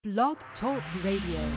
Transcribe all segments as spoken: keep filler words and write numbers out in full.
Blog Talk Radio.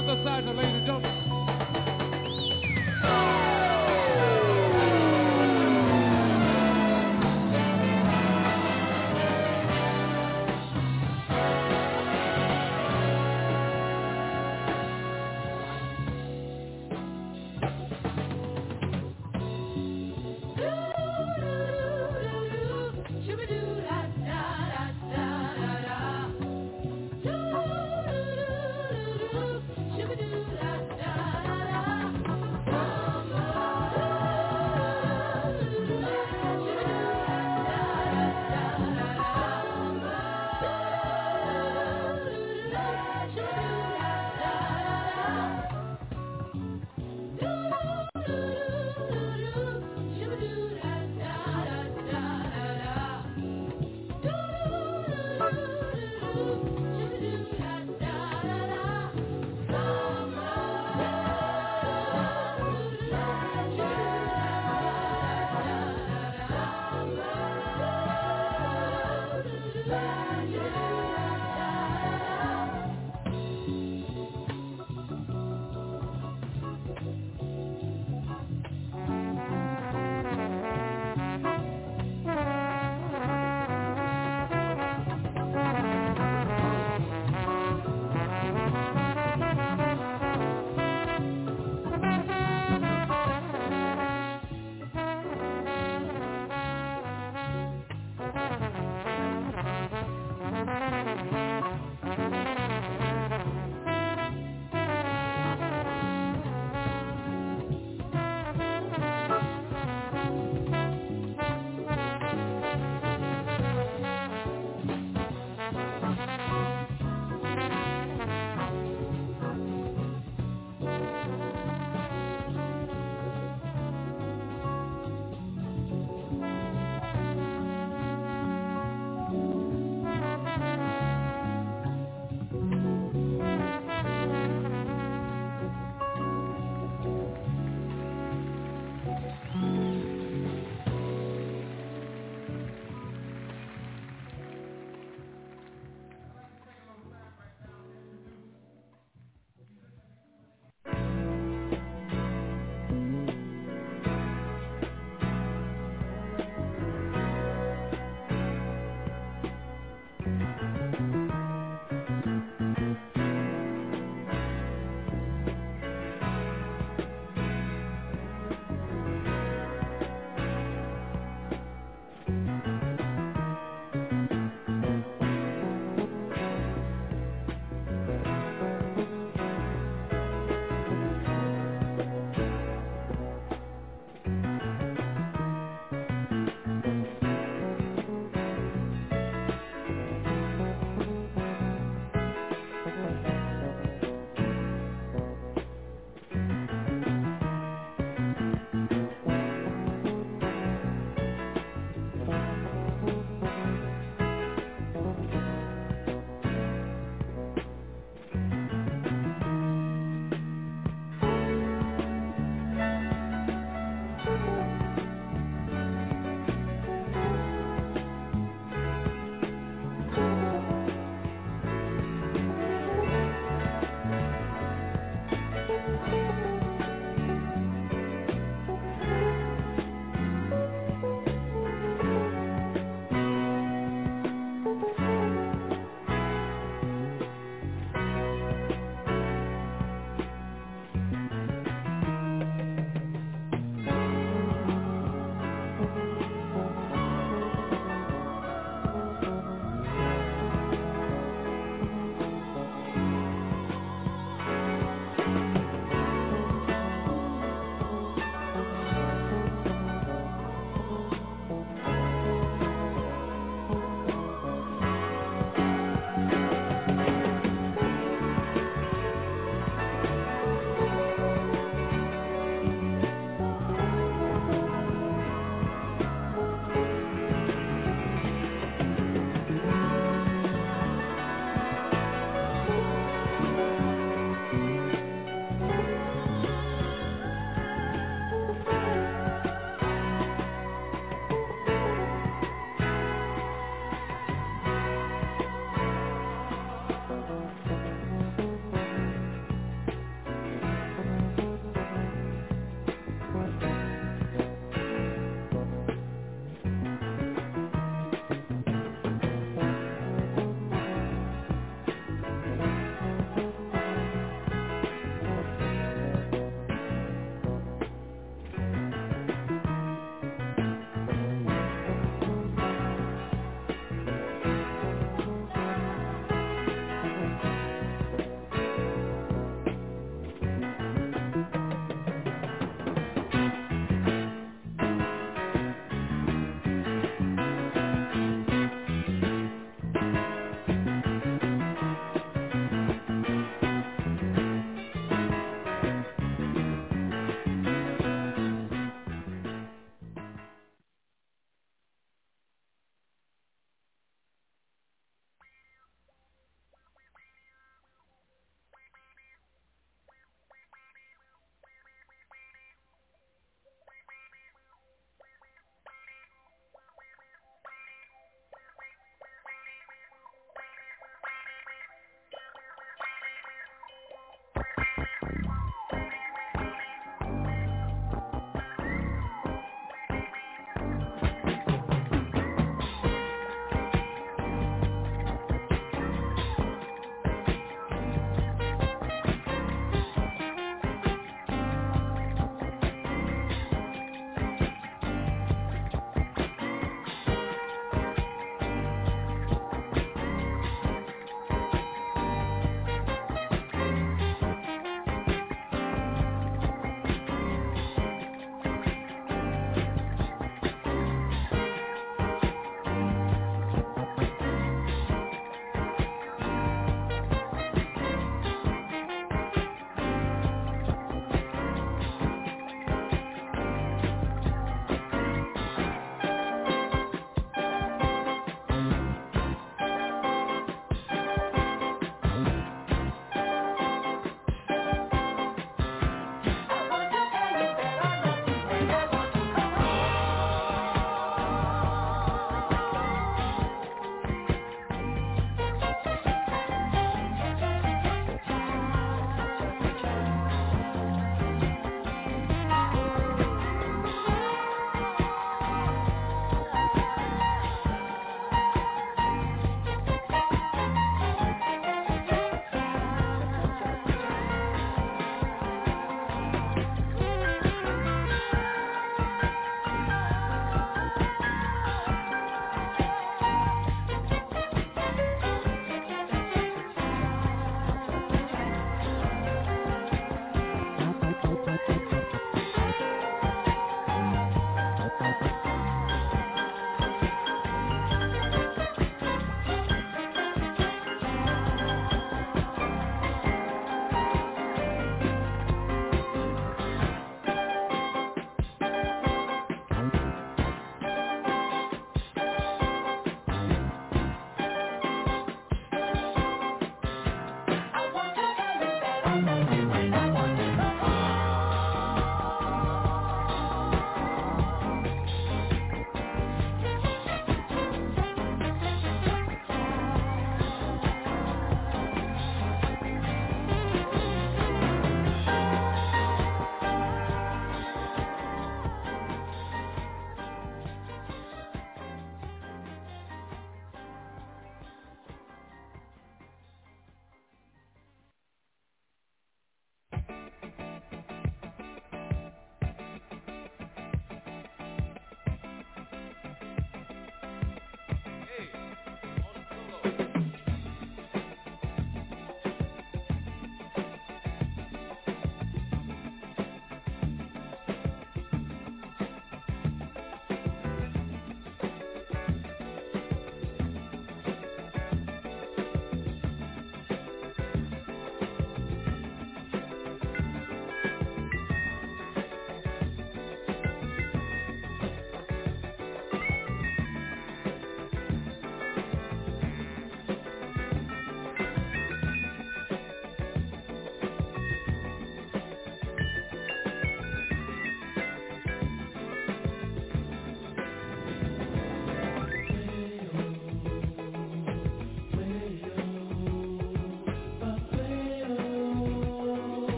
other side, now, ladies and gentlemen. Da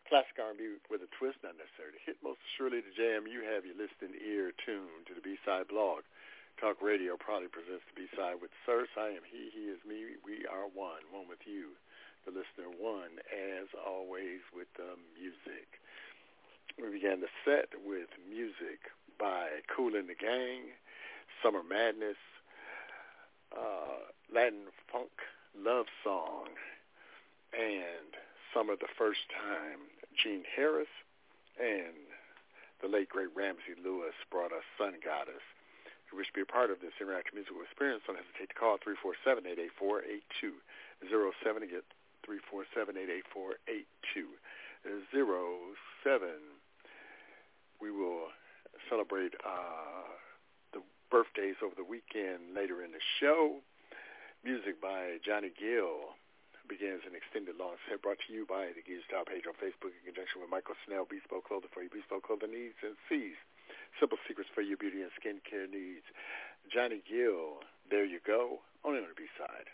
Classic R and B with a twist, not necessarily hit. Most surely the jam you have your listening ear tuned to the B-Side blog. Talk Radio proudly presents the B-Side with Sirs. I am he, he is me. We are one, one with you, the listener, one, as always, with the music. We began the set with music by Kool and the Gang, Summer Madness, uh, Latin Funk Love Song, and Summer the First Time, Gene Harris, and the late, great Ramsey Lewis brought us Sun Goddess. If you wish to be a part of this interactive musical experience, don't hesitate to call three four seven, eight eight four, eight two zero seven. Again, three four seven, eight eight four, eight two zero seven. We will celebrate uh, the birthdays over the weekend later in the show. Music by Johnny Gill begins an extended long set brought to you by the Gear Style page on Facebook in conjunction with Michael Snell, Bespoke Clothing for your bespoke clothing needs, and C's, Simple Secrets for your beauty and skincare needs. Johnny Gill, There You Go, only on the B-Side.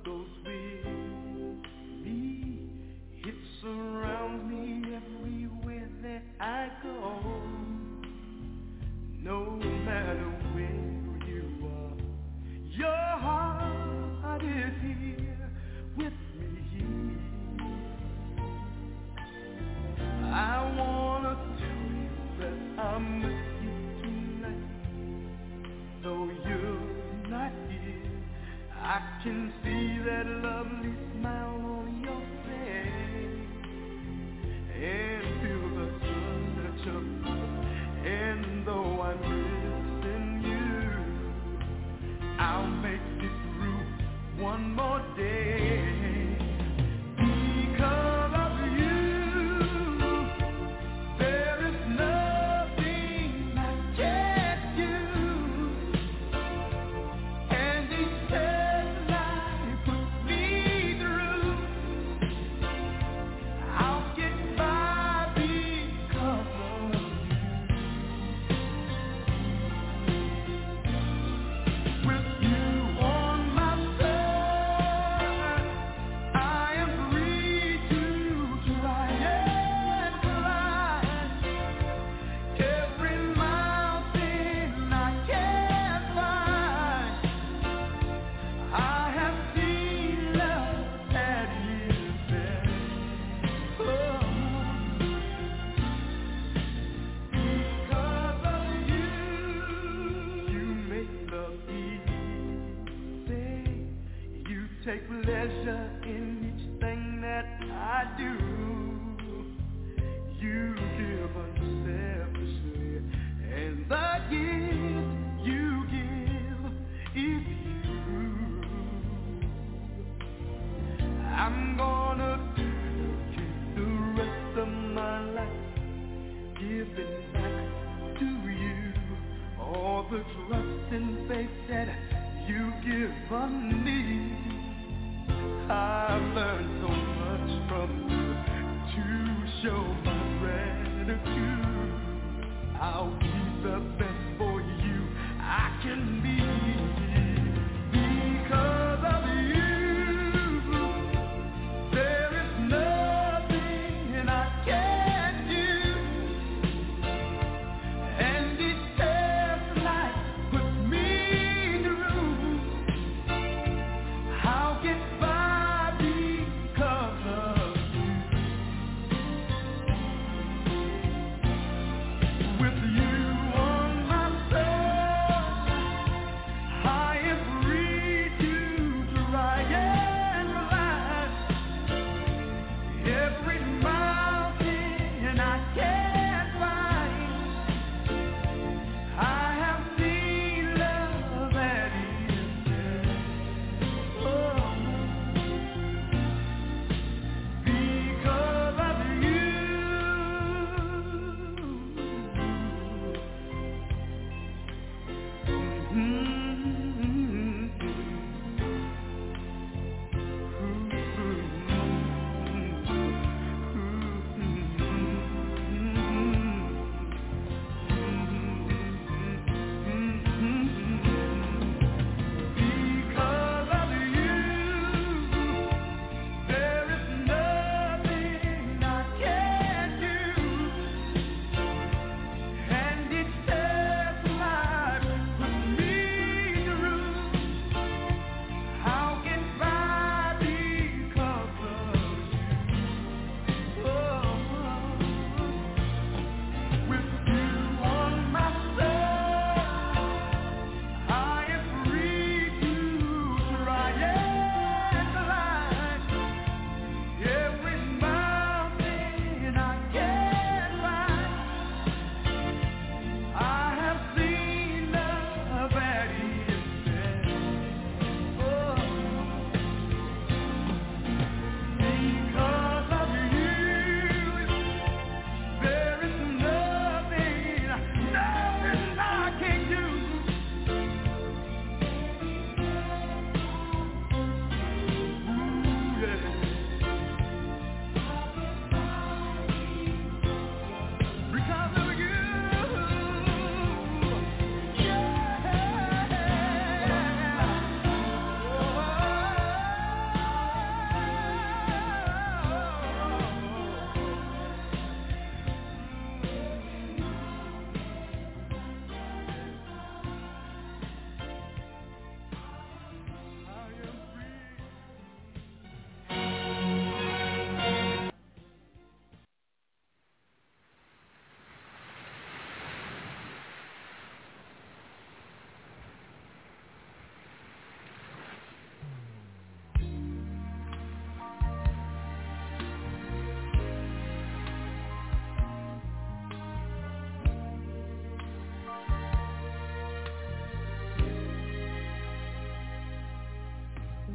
goes with me. It surrounds me everywhere that I go. No matter where you are, your heart is here with me. I wanna tell you that I'm with you tonight. Though you're not here, I can see that lovely smile on your face and feel the sun touch up. And though I'm missing you, I'll make it through one more day. Because of you, there is nothing I can't do. And each test life puts me through, I'll get by because of you. With you on my side, I am free to try and climb every mountain I can find. I have seen love at its best. Oh, because of you, you make love easy. You take pleasure in each thing that I do. You give unselfishly, and the gift you give is you. I'm gonna dedicate the rest of my life giving back to you all the trust and faith that you give on me. I've learned so much from you to show my gratitude. I'll be the best for you I can be. Because of you, there is nothing I can't do. And each test life puts me through, I'll get by because of you. With you on my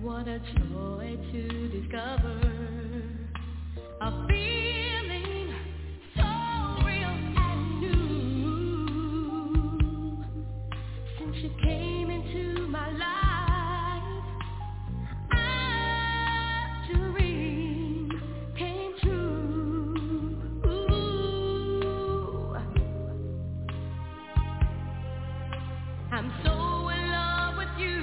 What a joy to discover a feeling so real and new. Since you came into my life, a dream came true. Ooh. I'm so in love with you.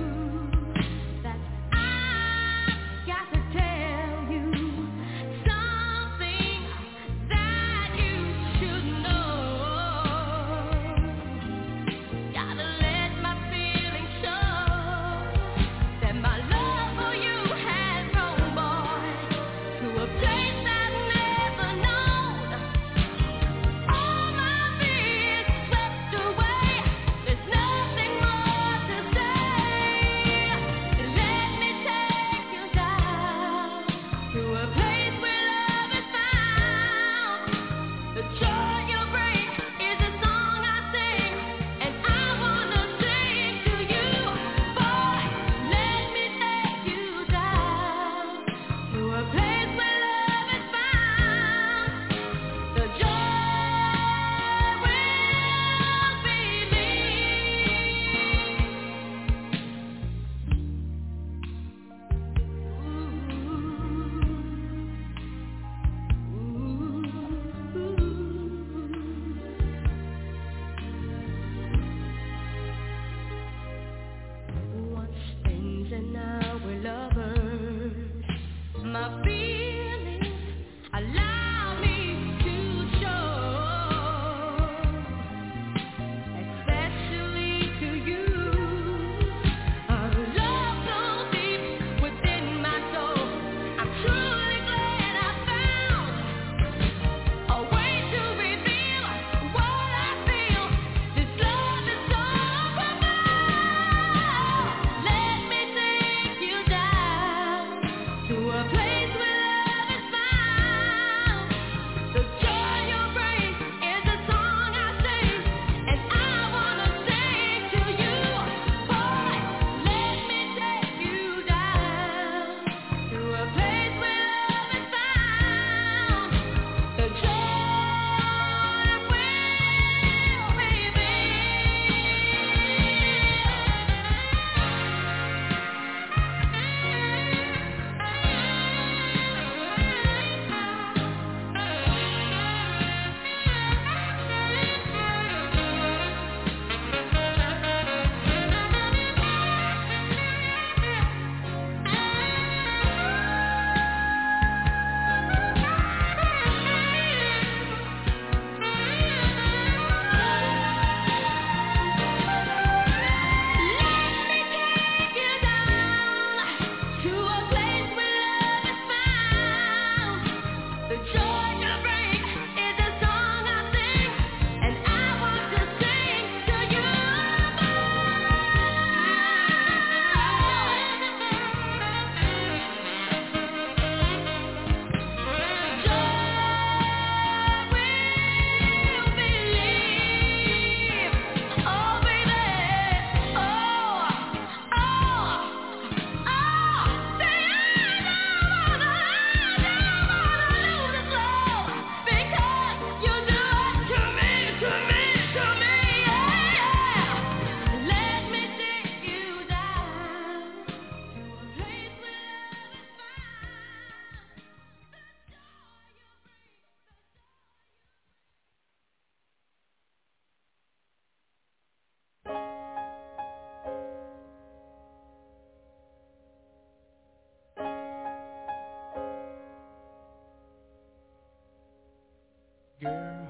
Girl,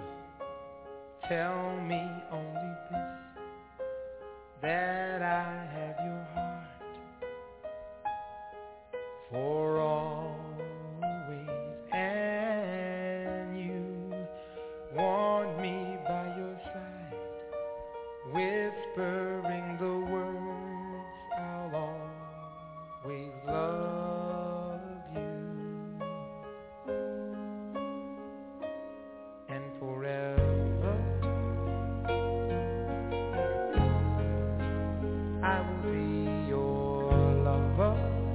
tell me only this, that I have your heart for always, and you want me by your side, whispering the words, I'll always love you. And forever I will be your lover.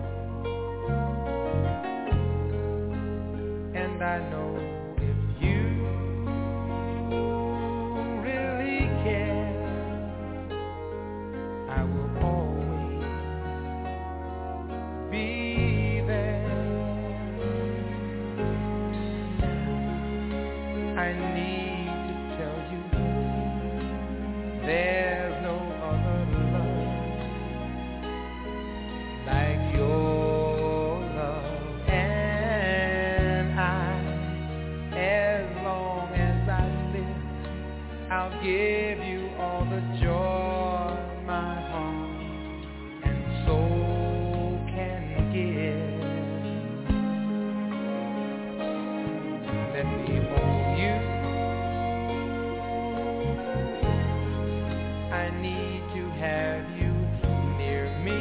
I need to have you near me,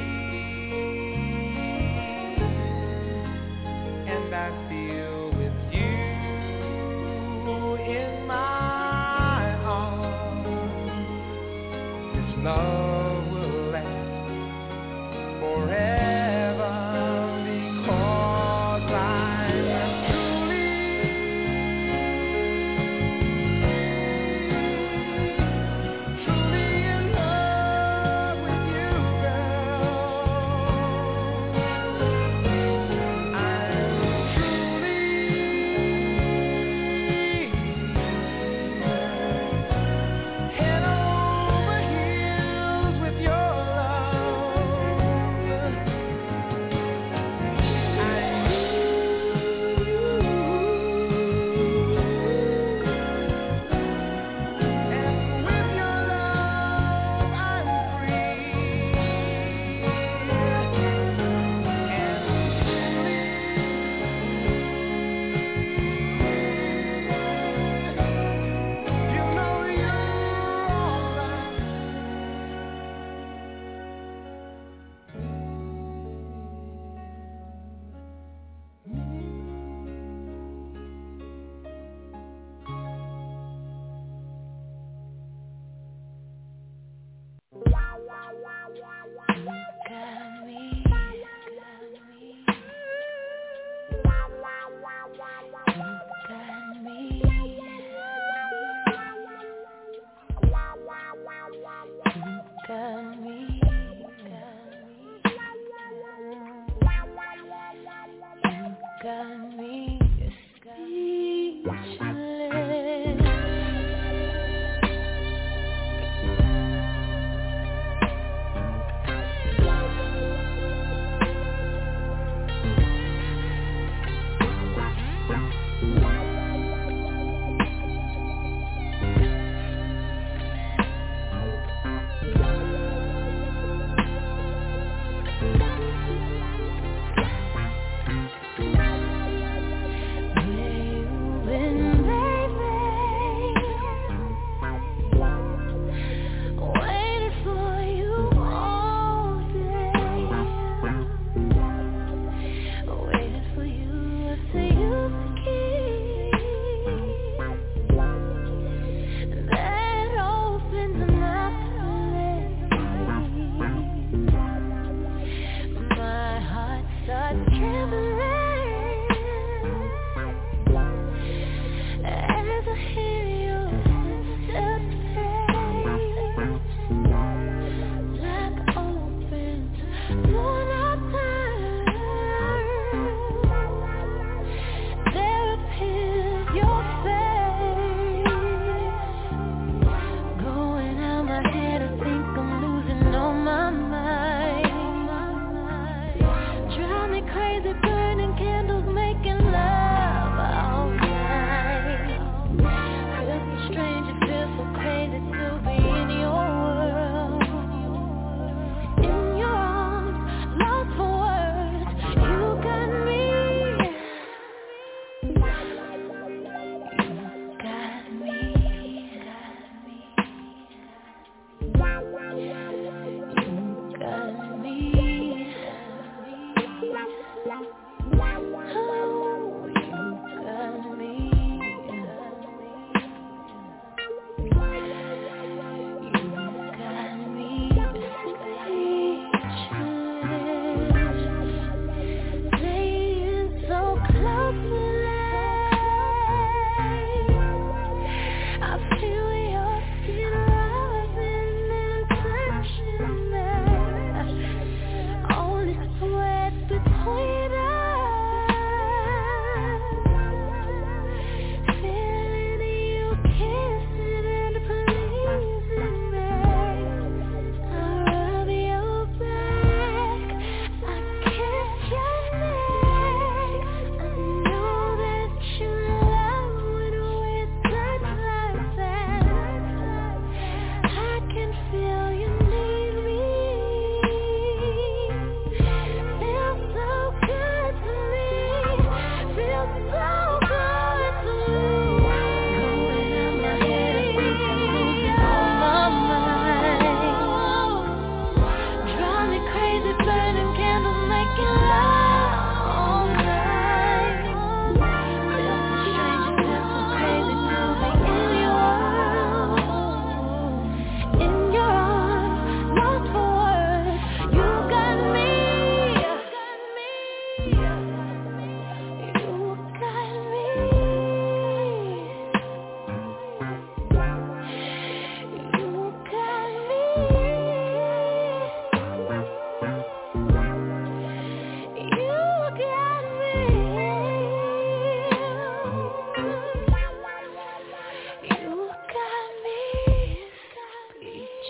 and I feel with you in my arms, this love will last forever, because I'm truly, truly in love with you, girl. I'm truly head over heels with your love. I need you, and with your love I'm free, and truly, you know you're all I got me, got me, got me, got me, got me speechless.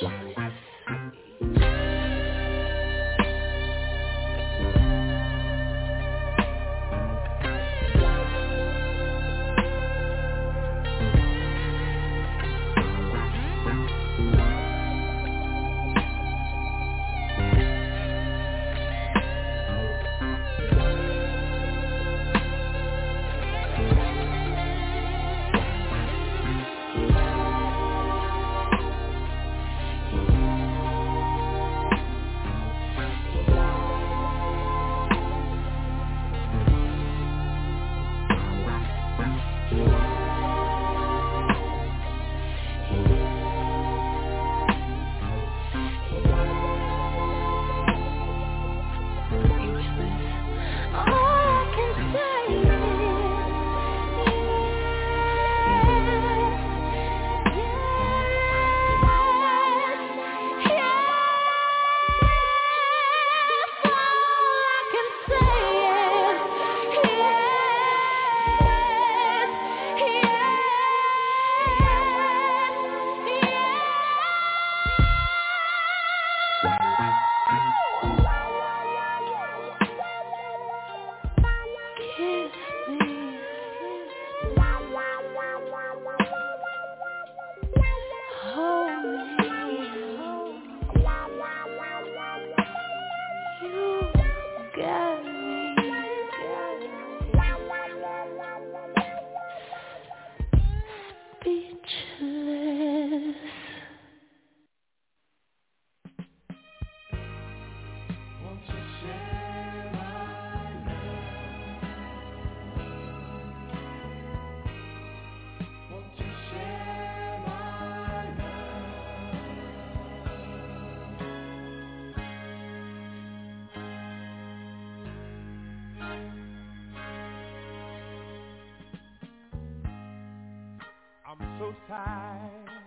I'm so tired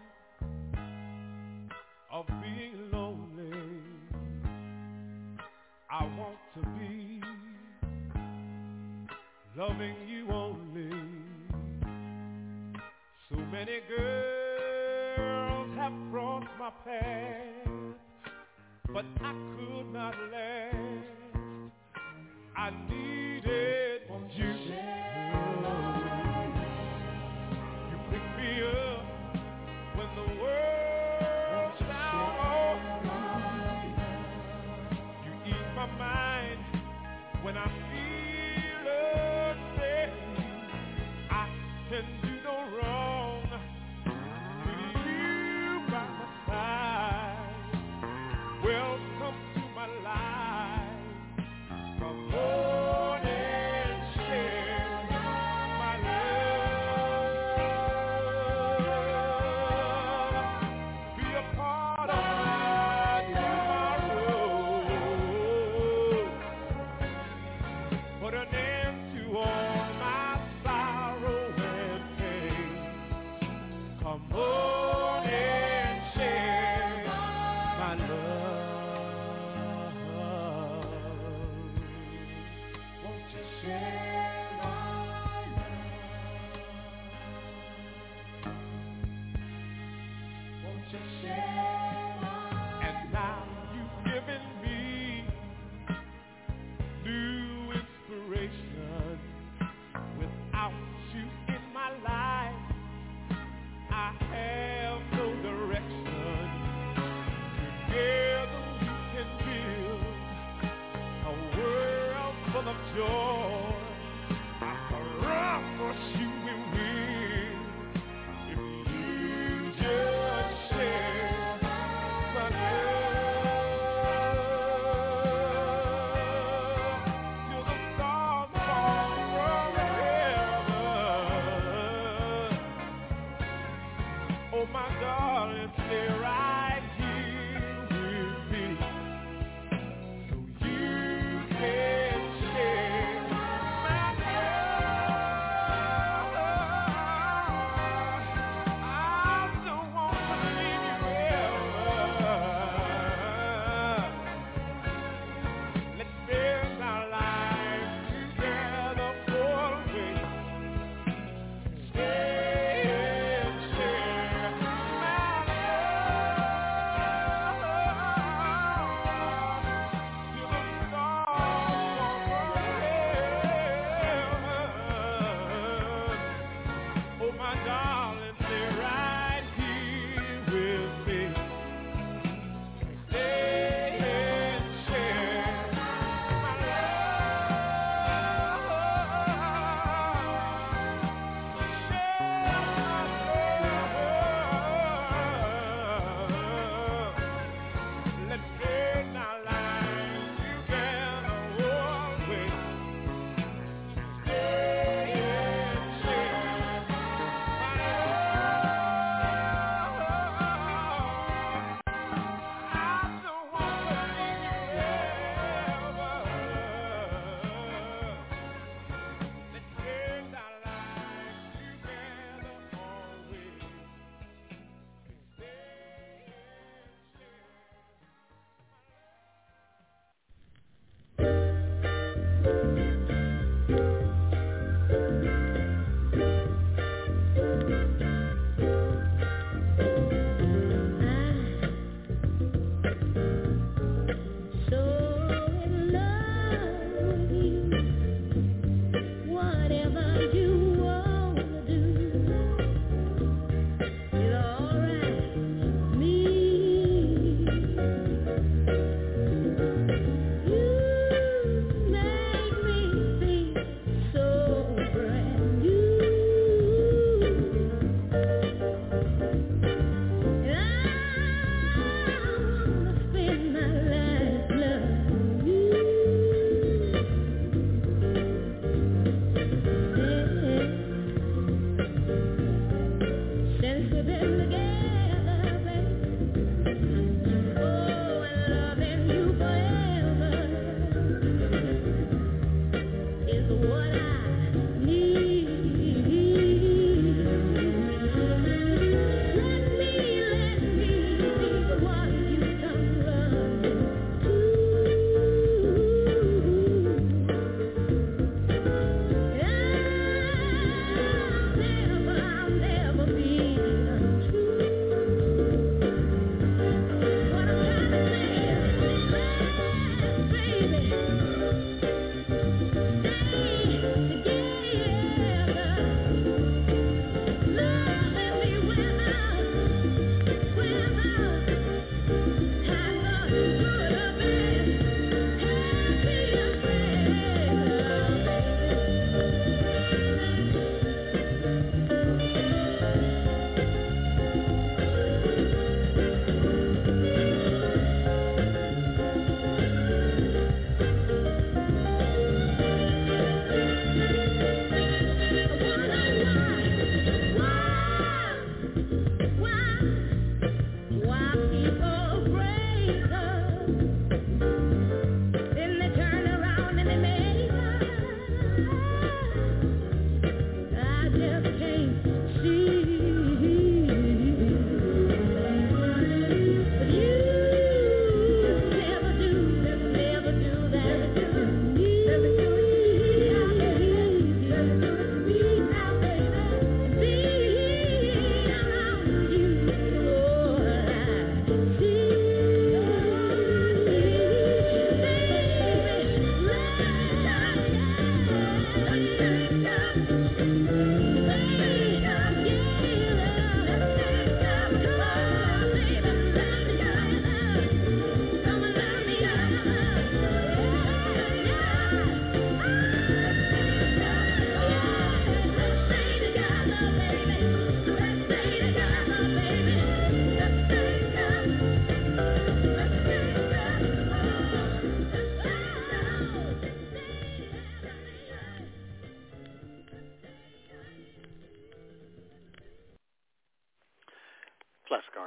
of being lonely. I want to be loving you only. So many girls have crossed my path, but I could not last. I needed you. You pick me up when the world's down. You ease my mind when I feel upset. I can do no wrong with you by my side. Welcome to my life from morning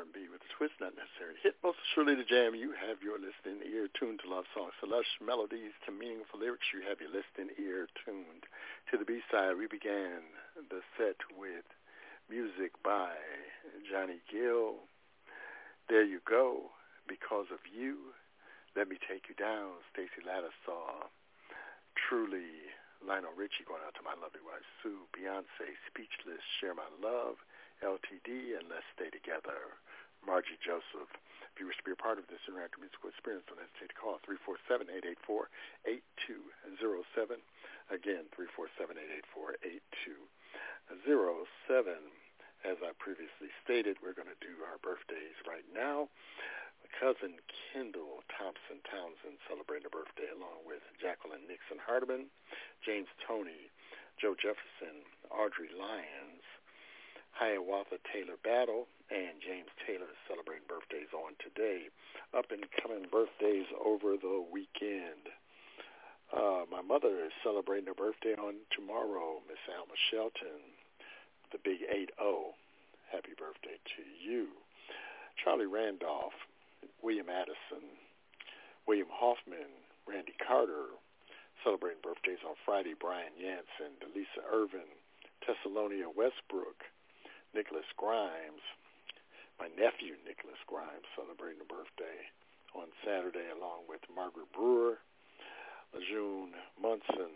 and B with a twist, not necessary to hit. Most surely to jam, you have your listening ear tuned to love songs, to lush melodies, to meaningful lyrics. You have your listening ear tuned to the B-side. We began the set with music by Johnny Gill. There You Go, Because of You, Let Me Take You Down, Stacey Lattisaw, Truly, Lionel Richie, going out to my lovely wife Sue, Beyonce, Speechless, Share My Love, L T D, and Let's Stay Together, Margie Joseph. If you wish to be a part of this interactive musical experience, don't hesitate to call three four seven, eight eight four, eight two zero seven. Again, three four seven, eight eight four, eight two zero seven. As I previously stated, we're going to do our birthdays right now. My cousin Kendall Thompson Townsend celebrating a birthday along with Jacqueline Nixon Hardeman, James Toney, Joe Jefferson, Audrey Lyons, Hiawatha Taylor Battle, and James Taylor celebrating birthdays on today. Up and coming birthdays over the weekend. Uh, my mother is celebrating her birthday on tomorrow, Miss Alma Shelton, the big eight oh. Happy birthday to you. Charlie Randolph, William Addison, William Hoffman, Randy Carter, celebrating birthdays on Friday, Brian Yanson, Delisa Irvin, Thessalonia Westbrook, Nicholas Grimes, my nephew Nicholas Grimes, celebrating a birthday on Saturday, along with Margaret Brewer, Lejeune Munson,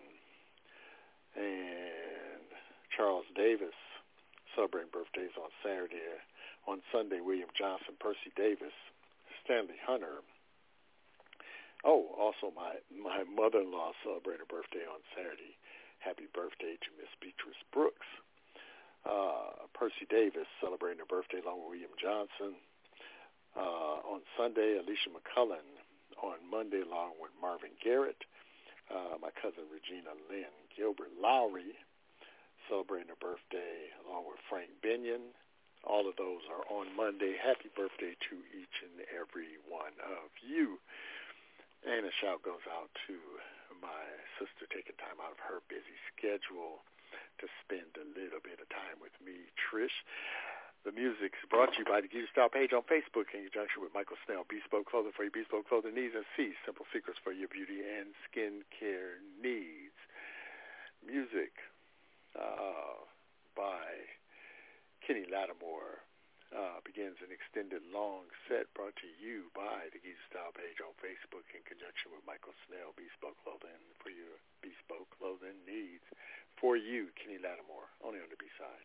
and Charles Davis, celebrating birthdays on Saturday. On Sunday, William Johnson, Percy Davis, Stanley Hunter. Oh, also my, my mother-in-law celebrated a birthday on Saturday. Happy birthday to Miss Beatrice Brooks. Uh, Percy Davis celebrating her birthday along with William Johnson. Uh, on Sunday, Alicia McCullen. On Monday, along with Marvin Garrett. Uh, my cousin Regina Lynn Gilbert Lowry celebrating her birthday along with Frank Binion. All of those are on Monday. Happy birthday to each and every one of you. And a shout goes out to my sister taking time out of her busy schedule to spend a little bit of time with me, Trish. The music is brought to you by the Geezer Style page on Facebook in conjunction with Michael Snell, Bespoke Clothing for your bespoke clothing needs, and C, Simple Secrets for your beauty and skin care needs. Music uh, by Kenny Lattimore uh, begins an extended long set brought to you by the Geezer Style page on Facebook in conjunction with Michael Snell, Bespoke Clothing for your bespoke clothing needs. For you, Kenny Lattimore, only on the B-side.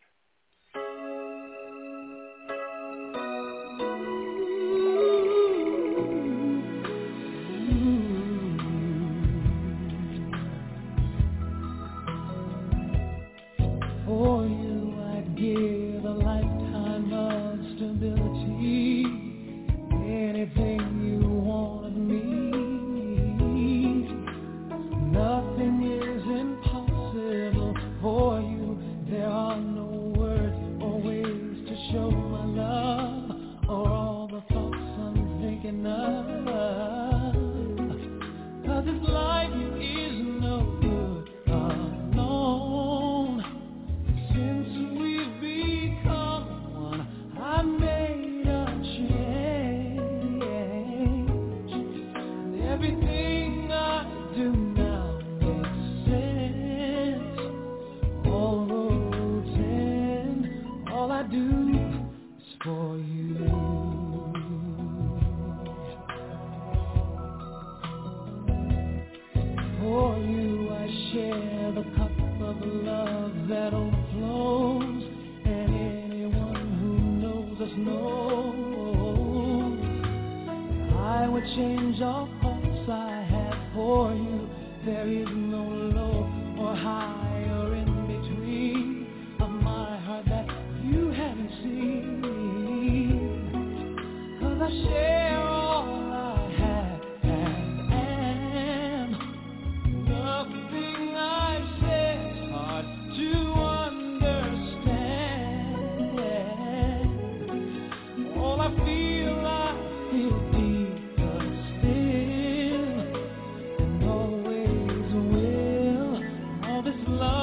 For you I'd give a lifetime of stability, anything you want of me. Nothing is impossible for you. There are no words or ways to show my love, or all the thoughts I'm thinking of. 'Cause this life is no good alone. Since we've become one, I made a change, and everything I do now makes sense. Although ten, all I do is for you. For you I share the cup of love that overflows, and anyone who knows us knows I would change all thoughts I have for you. There is no low or high or in between of my heart that you haven't seen. 'Cause I share all I have and am. Nothing I've said is hard to understand. All I feel, I feel deeper still, and always will. All this love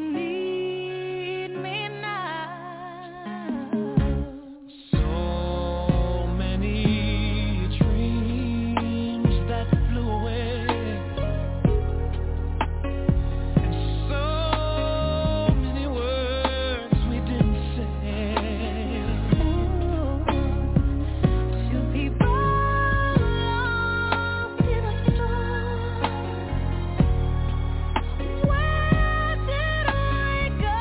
need me now? So many dreams that flew away, and so many words we didn't say. Two people lost in a storm. Where did I go?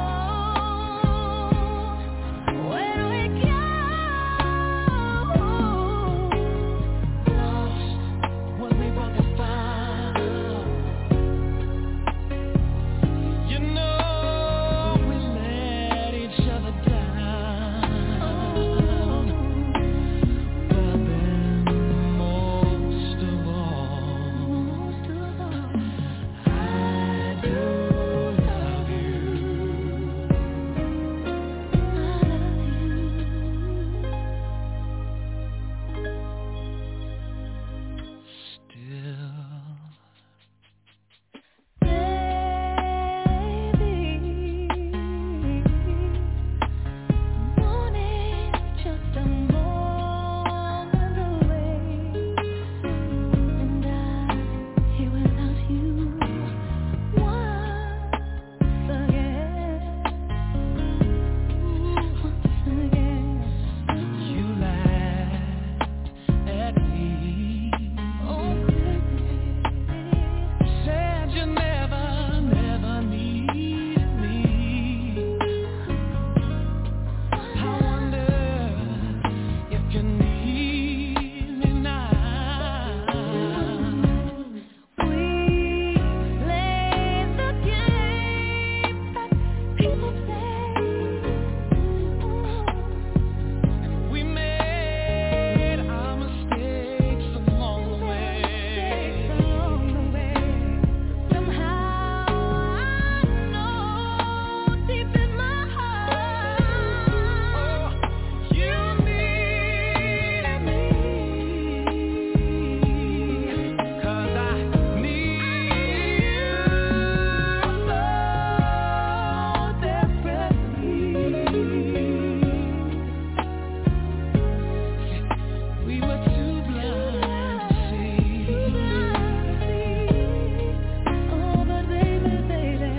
Where do we go? Lost when we both found. You know we let each other down. But then most of all, I do love you. Still. Morning, just a moment away, and I'm here without you once again, once again. You laughed at me, Oh, baby. said you never, never need me. I wonder if you need me now. We played the game that people play. We made our mistakes along the way. Somehow I know deep in my heart You needed me, 'cause I need you so desperately. We were too blind to see. Oh, but baby, baby,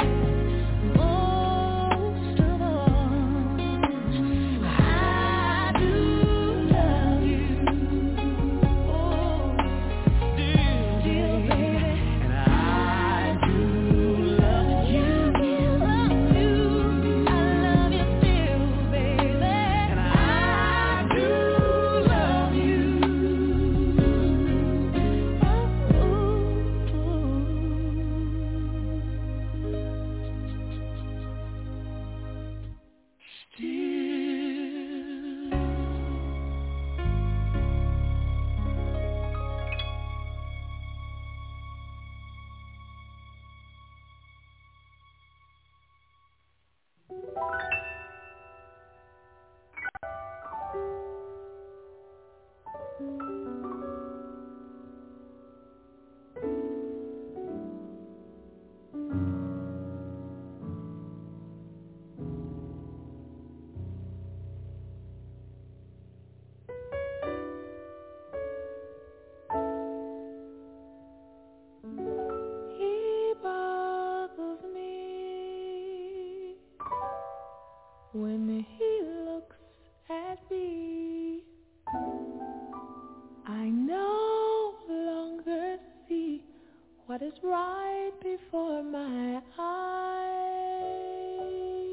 most of all, I do love you. Oh, dear baby, And I do love you. love you. I love you still, baby, And I do love you. He bothers me when he looks at me. I no longer see what is right before my eyes.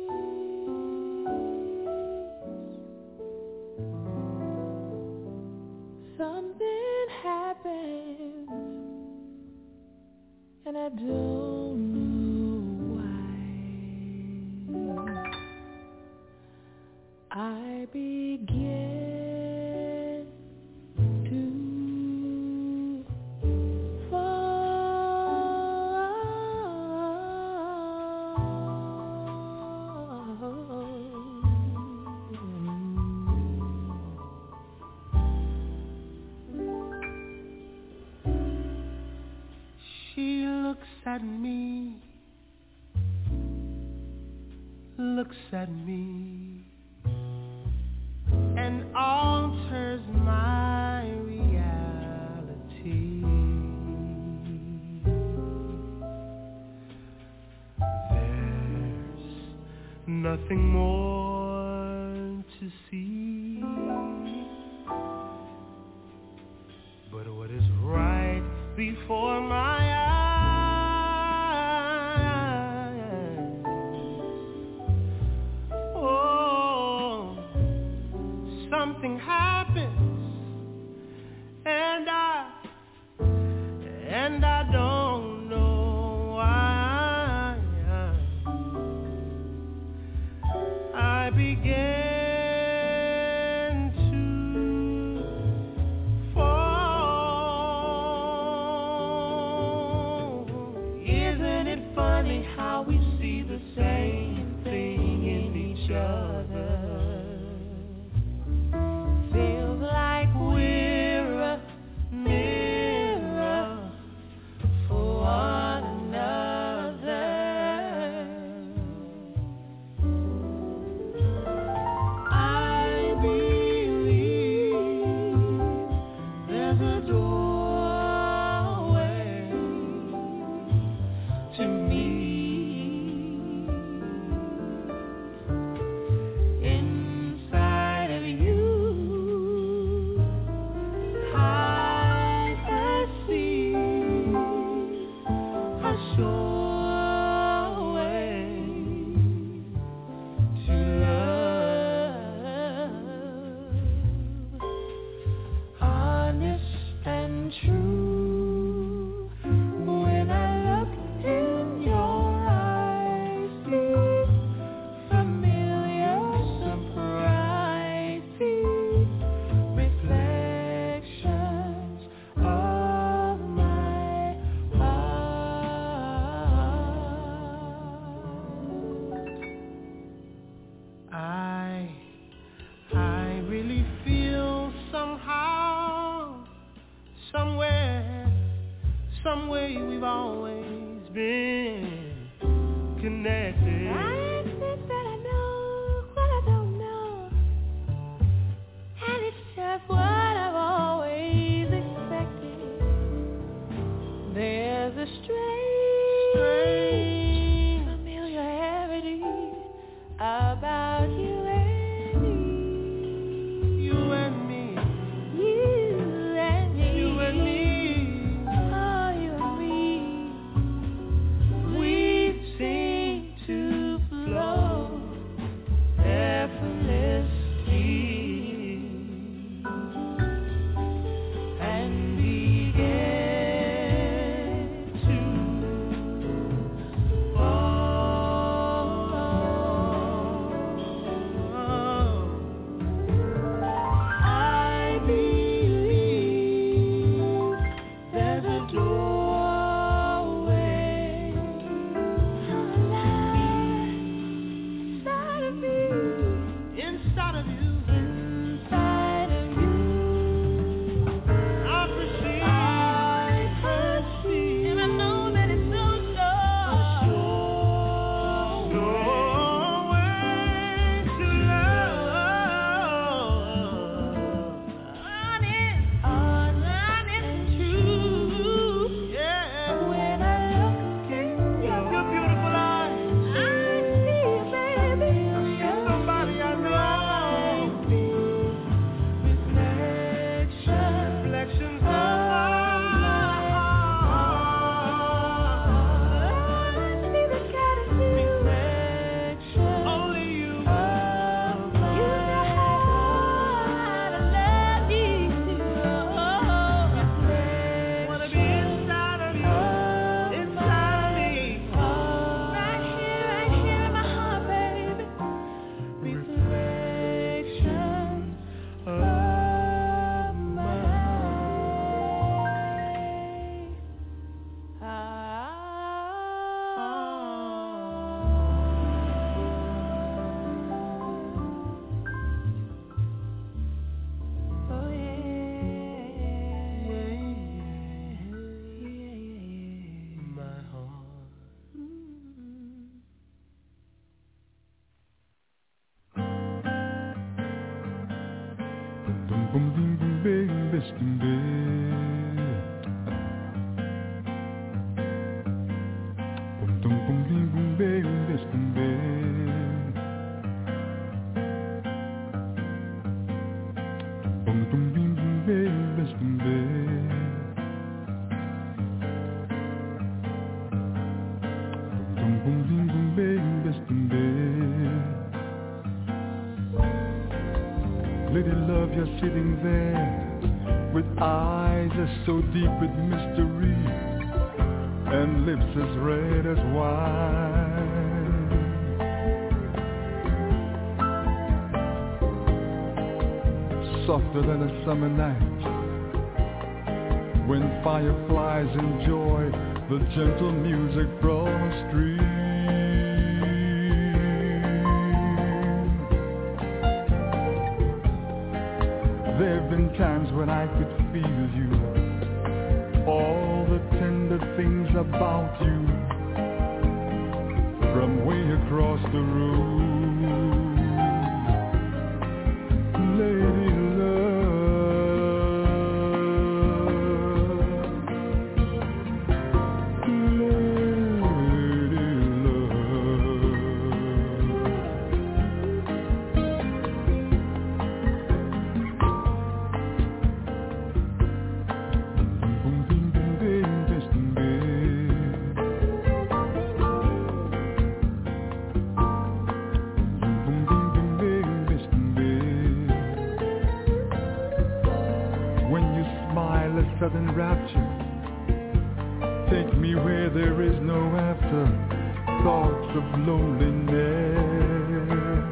Something happens, and I don't know why. I begin to She looks at me looks at me and alters my reality. There's nothing more to see but what is right before my eyes. Oh, something happens, and I, and I don't know why. I began how we see the same thing in each other. Feels like we're a mirror for one another. I believe there's a doorway to me. Lady love, you're sitting there with eyes as so deep with mystery and lips as red as wine. Softer than a summer night when fireflies enjoy the gentle music from a stream. There've been times when I could feel you, all the tender things about you, from way across the room. Lady sudden rapture, take me where there is no after thoughts of loneliness.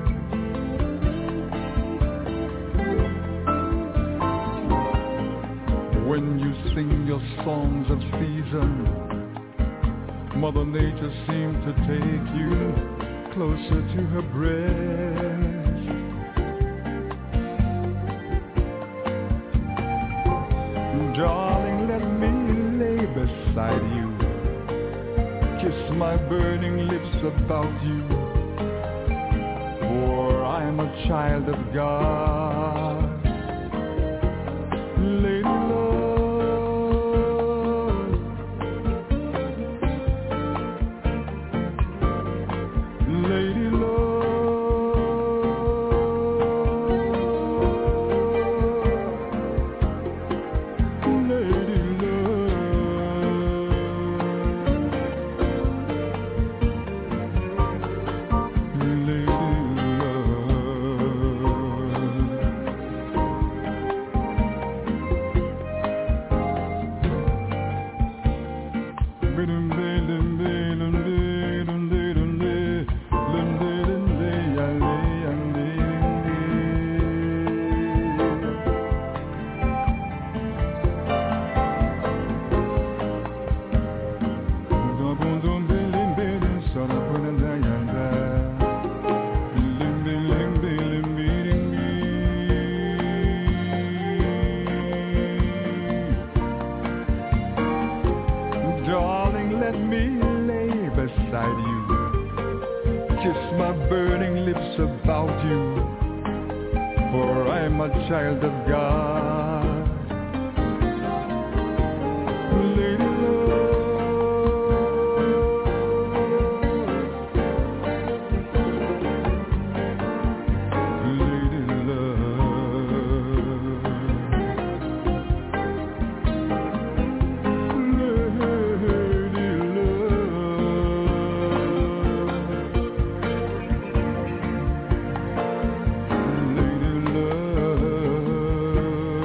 When you sing your songs of season, Mother Nature seemed to take you closer to her breast. Darling, let me lay beside you, kiss my burning lips about you, for I am a child of God. Lady love, lady love. Child of God, lady love.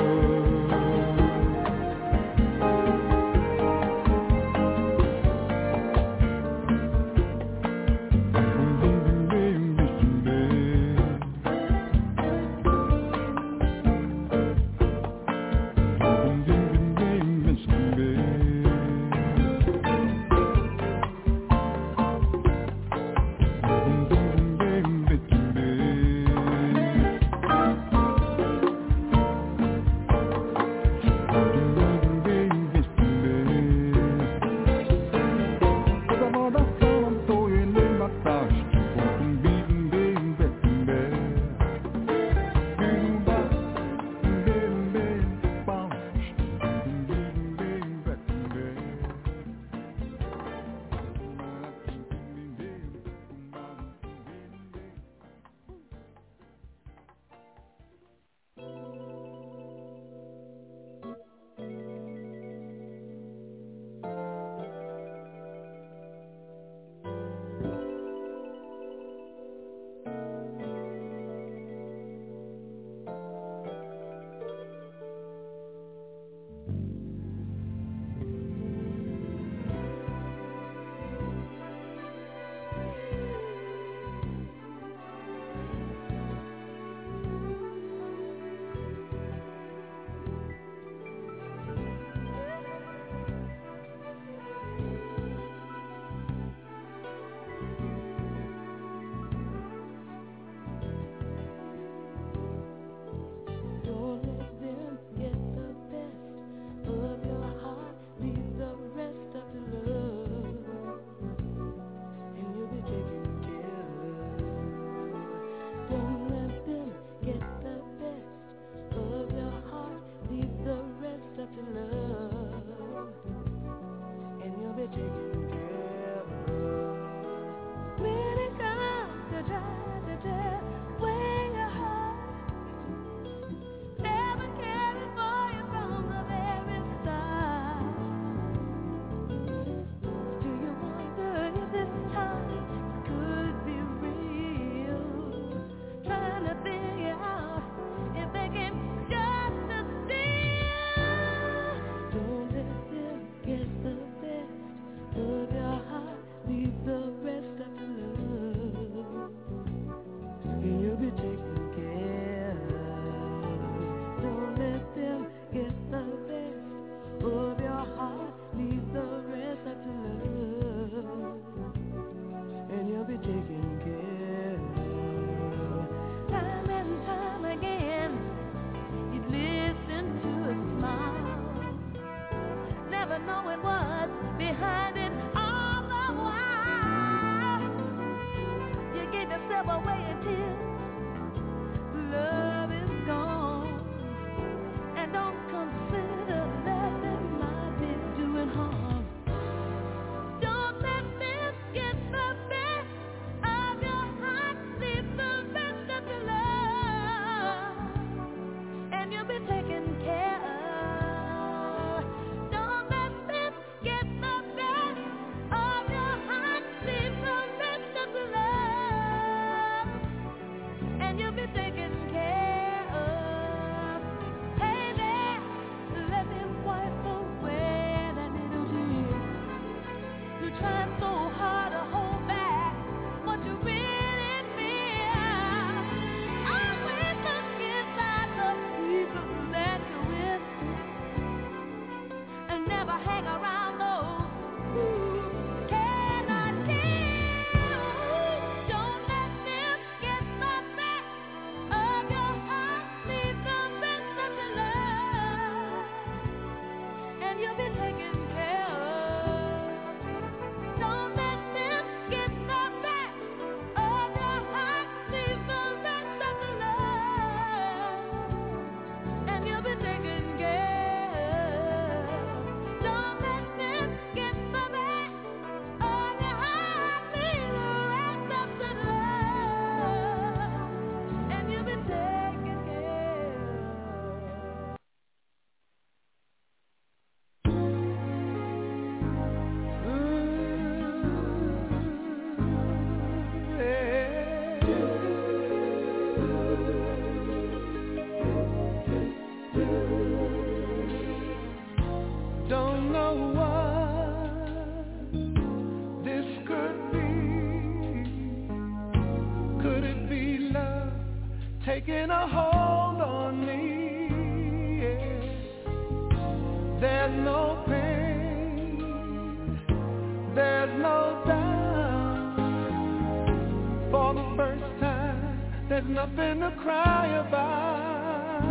Could it be love taking a hold on me? Yeah. There's no pain, there's no doubt. For the first time, there's nothing to cry about.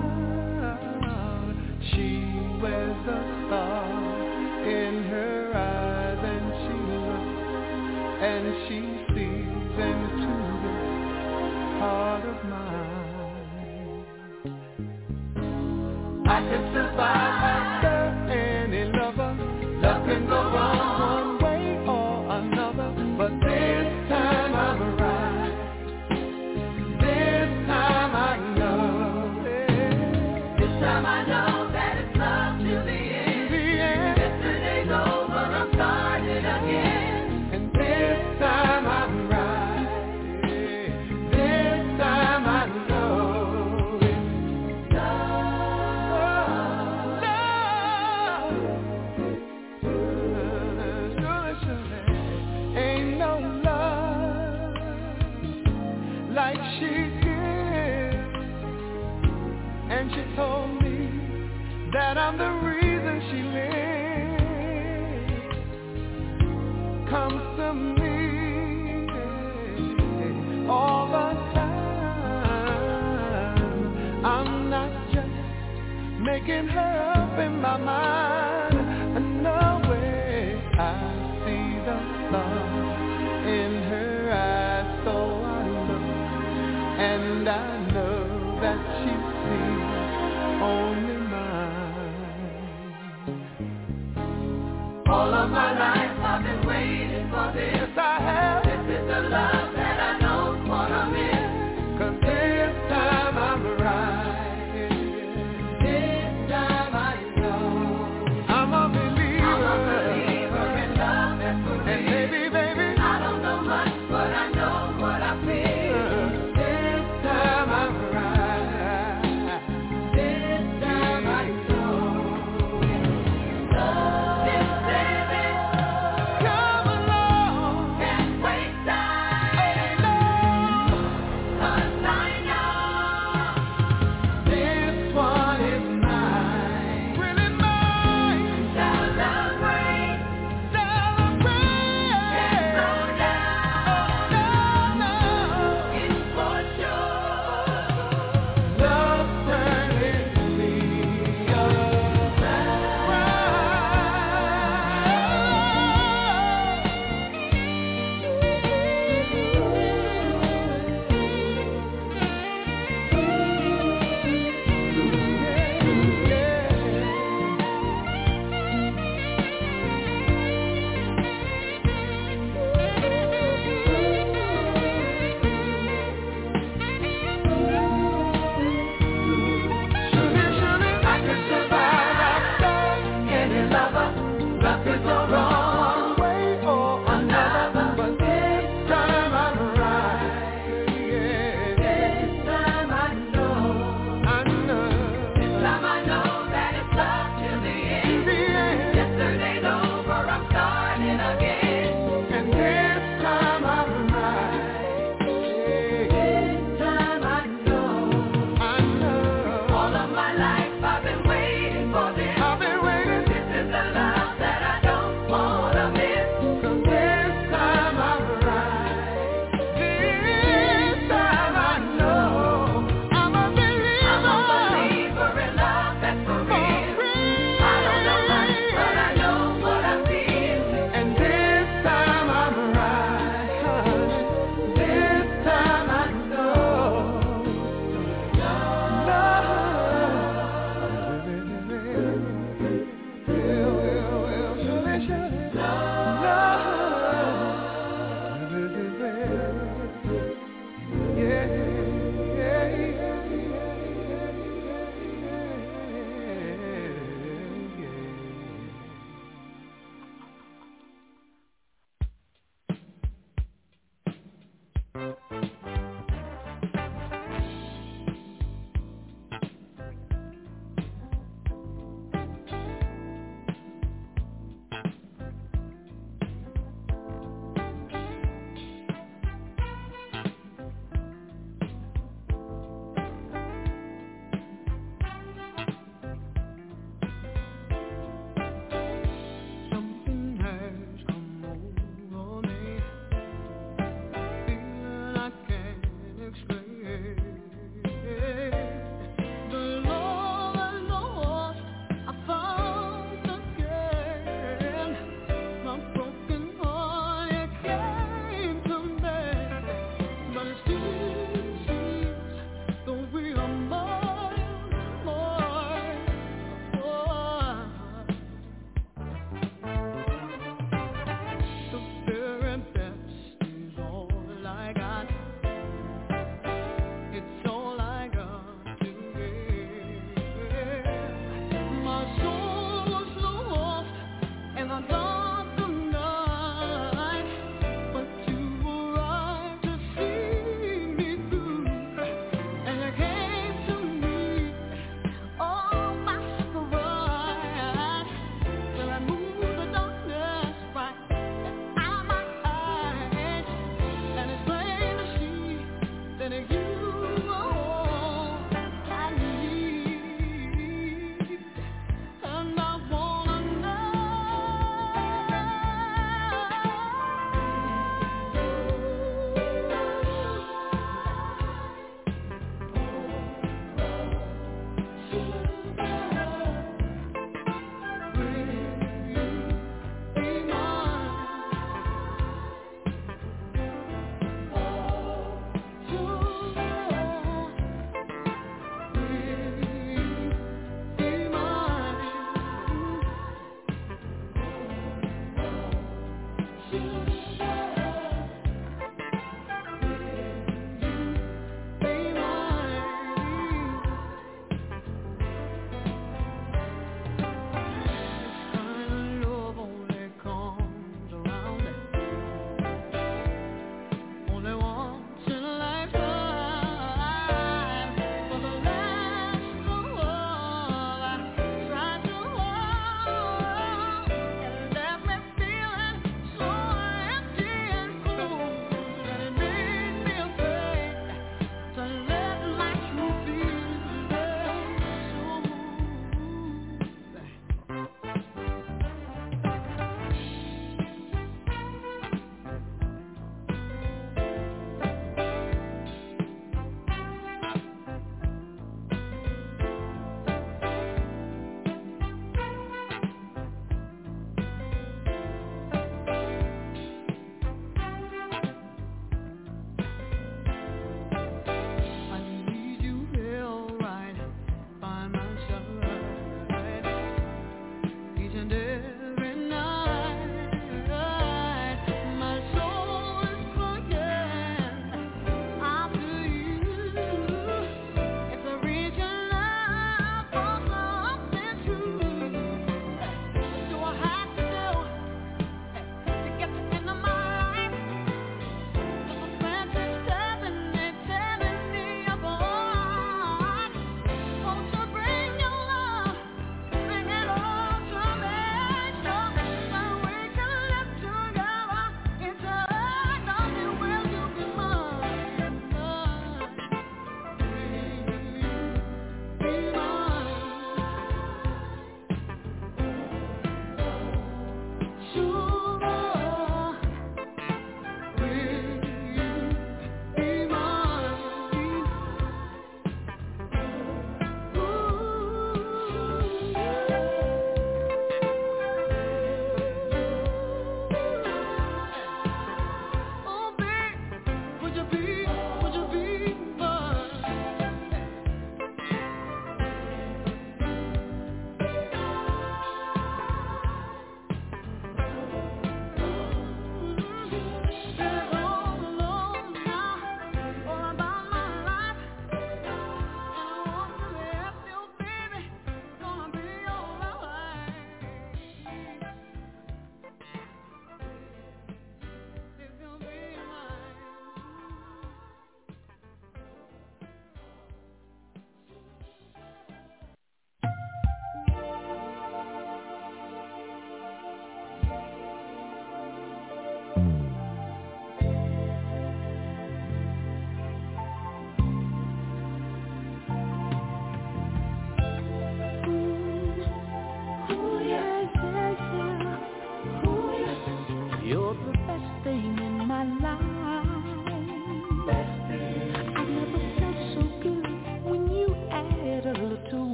She wears a star in her eyes, and she looks and she sees into this heart of mine. I can survive after any lover. Love can go wrong one way or another, but this time I'm right. This time I know. This time I know that it's love till the end. The end. Yesterday's over, I'm starting again. And this time I'm right. This time I know it's love. Love. Surely, surely ain't no love like she gives. And she told me that I'm the reason she lives. Comes to me all the time. I'm not just making her up in my mind. No way. I see the love in her eyes, so I look, and I know that she sees only mine. All of my life I've been waiting for this. Yes, I have. This is the love that I don't wanna miss. 'Cause this time I'm right. This time I know I'm a believer. I'm a believer in love that's for And real. baby, baby, I don't know much, but I know what I feel. this time I'm right. This time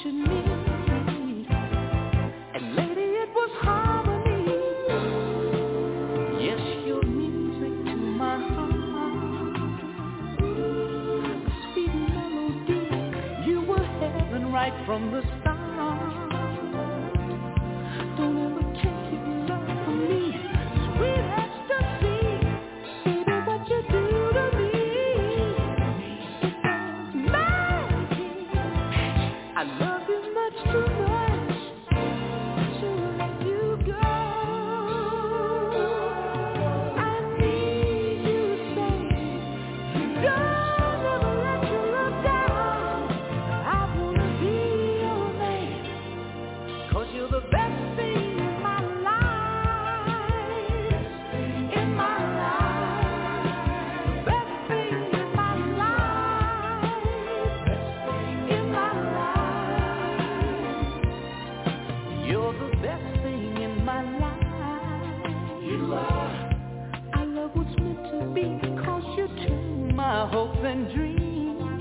you need. And lady, it was harmony. Yes, your music to my heart. A sweet melody, you were heaven right from the start. Don't ever take your love from me. Sweet ecstasy, baby, what you do to me. I love you much too much to let you go. I need you so. Don't ever let your love down. I wanna be your man, 'cause you're the best thing in my life. In my life. Best thing in my life. In my life. You're the best thing in my life. You are. I love what's meant to be, because you turn my hopes and dreams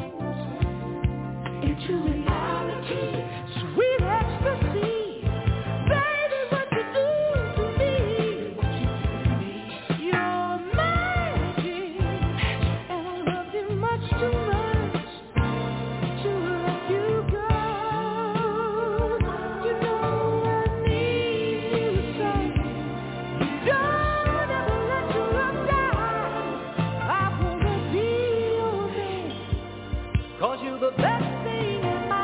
into reality. Sweet ecstasy, baby, what you do to me. You're magic, and I love you much too much to let you go. You know I need you so. Don't ever let your love down. I wanna be your man, 'cause you're the best thing in my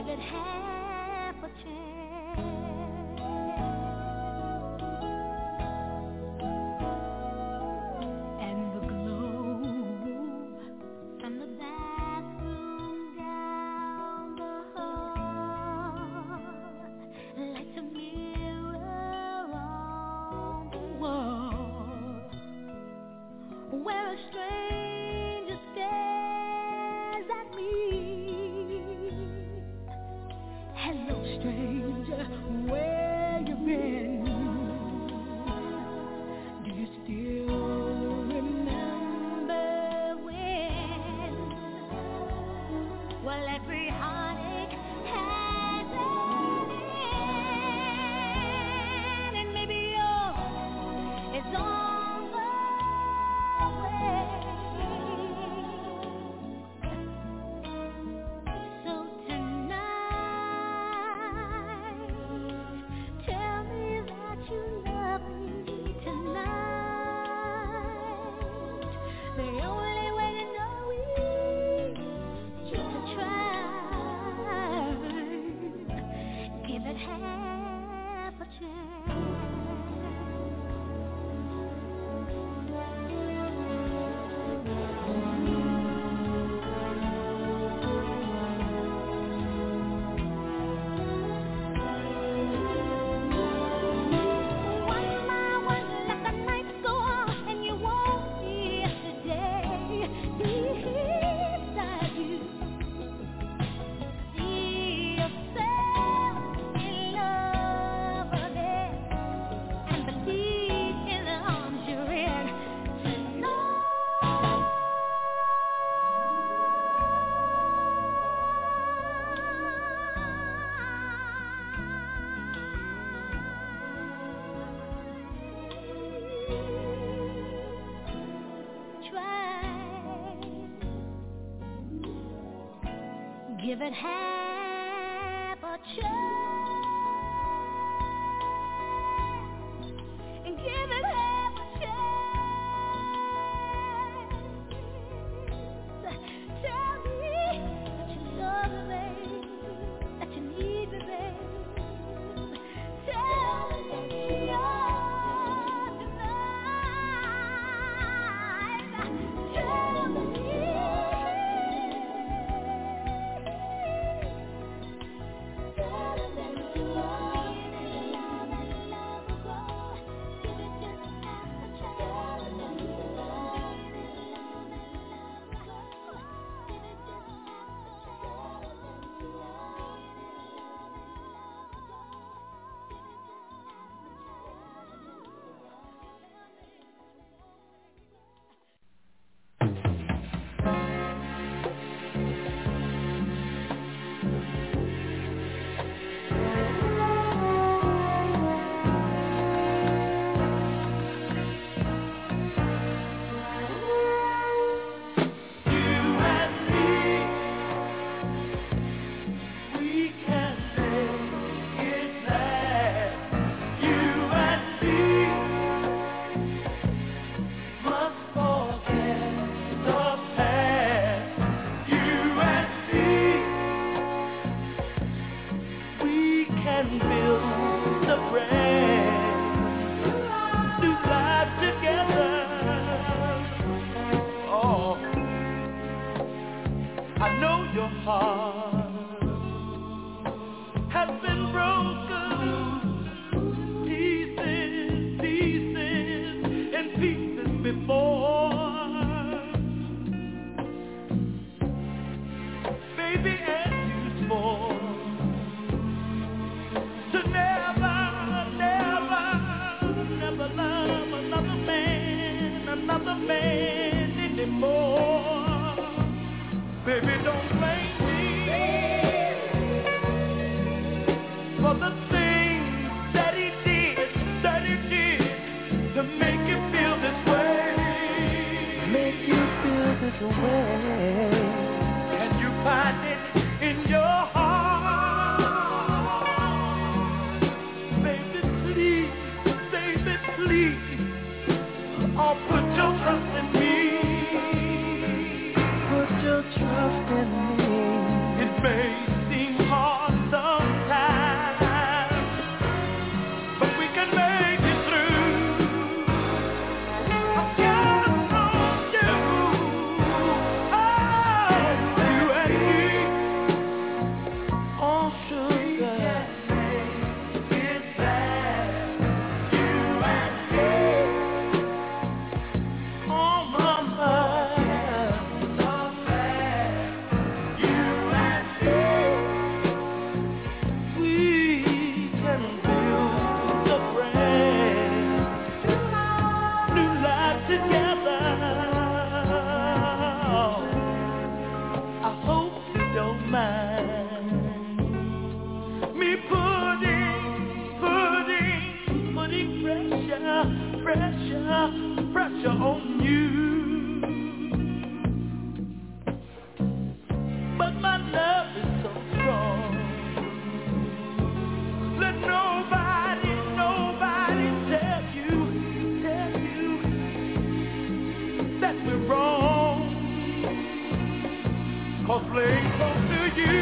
give it half a chance. And the glow from the bathroom down the hall lights a mirror on the wall where a stranger stares at me. Hello, stranger, where you been? Do you still remember when? Well, every heartache has an end, and maybe yours is on the way. So tonight, tell me that you love me tonight. The only way to know is just to try. Give it half a chance. One by one, let the nights go on, and you won't see yesterday beside you. See yourself in love again, and believe in the arms you're in tonight. Try. Give it half a chance, and give it half a chance. Tell me that you love me, babe, that you need me, babe. Tell me that you're yours tonight. Tell me. Tell me that you love me, love and love will grow. Give it just half a chance. Tell me that you love me, love and love will grow. Give it just half a chance. Tell me that you love me, love and love will grow. Give it just half a I know your heart has been broken, pieces, pieces, and pieces before. Baby, and you swore to never, never, never love another man, another man anymore. Baby, don't blame me for the things that he did, that he did to make you feel this way. Make you feel this way. Can you find it in your heart? Baby, please, baby, please, oh, put your trust in me. Put your trust in me. It may seem hard. pressure on you. But my love is so strong. Let nobody, nobody tell you, tell you that we're wrong. 'Cause playing close to you.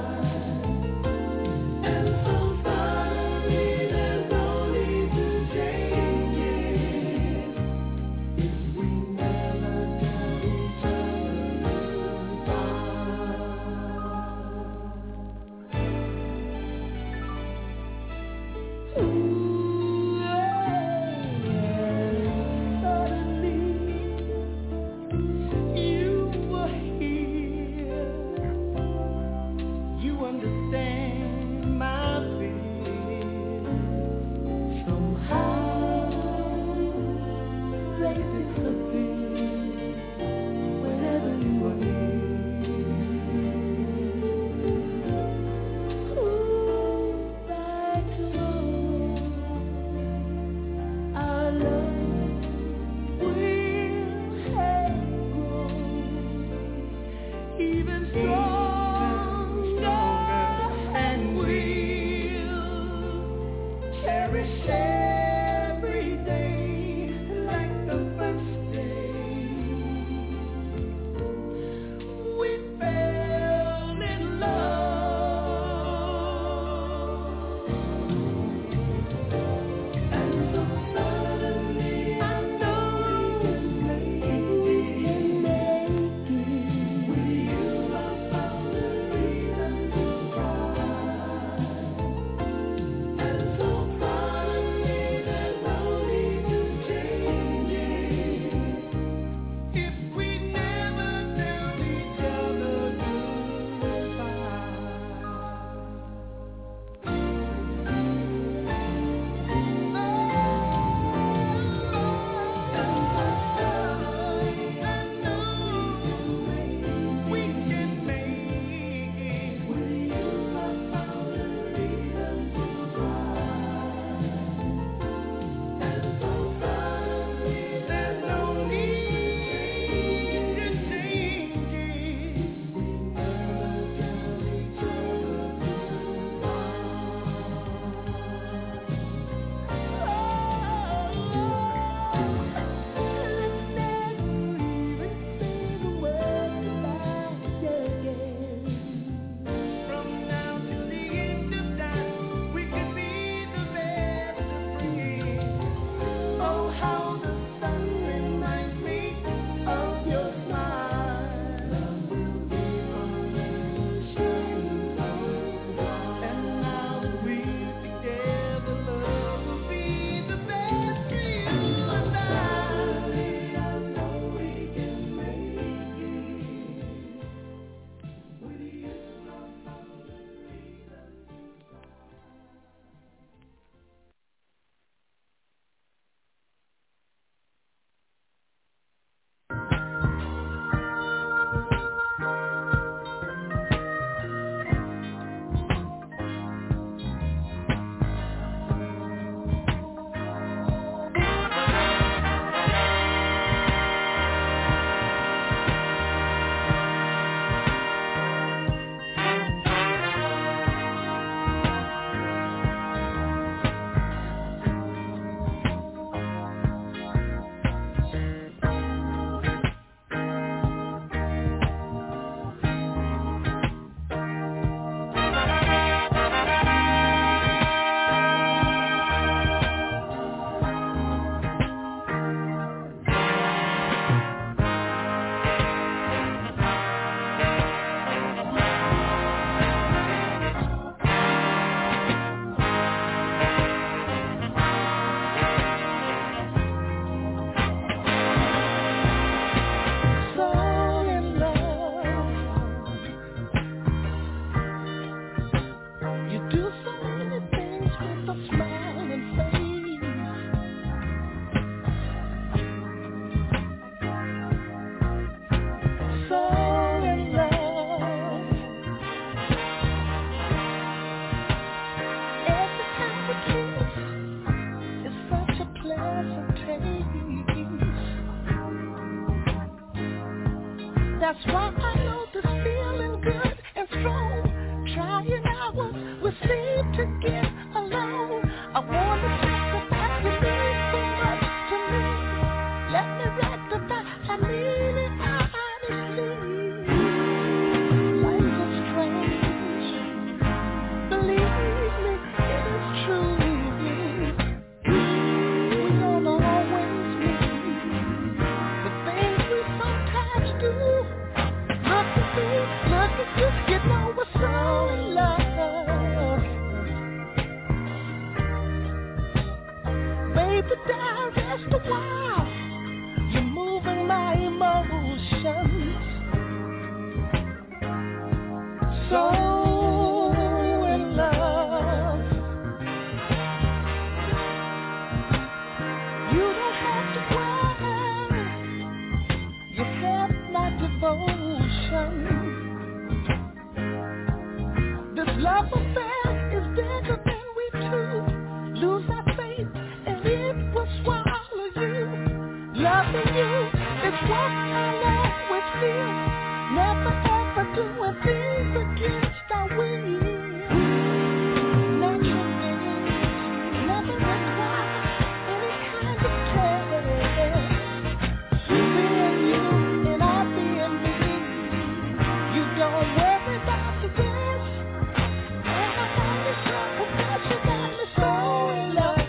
So finally there's no need to change. That's why I know this feeling good and strong. Trying hours we seem to get along. I want to testify you mean so much to me. Let me rectify, I mean it honestly. Life is strange. Believe me, it is true. We don't always mean the things we sometimes do. Look at me, look at you, you know we're so in love. Baby, down rest a while. You're moving my emotions. So in love. You don't have to cry. You have my devotion. This love affair is bigger than we two. Lose our faith and it will swallow you. Loving you is what I'll always feel. Never ever doing things against our will. Natural things never require any kind of care. Being you and I being me. You don't worry about the rest. And I'm only sure because you got me so in love.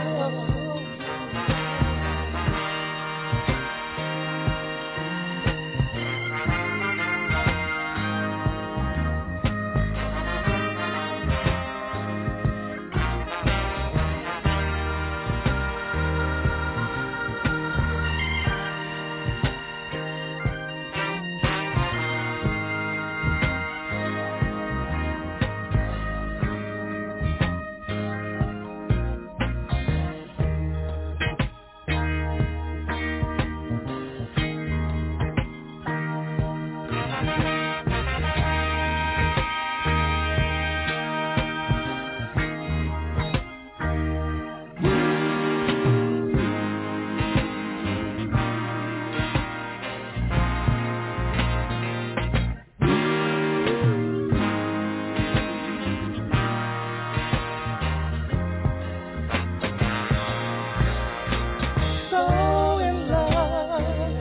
So in love.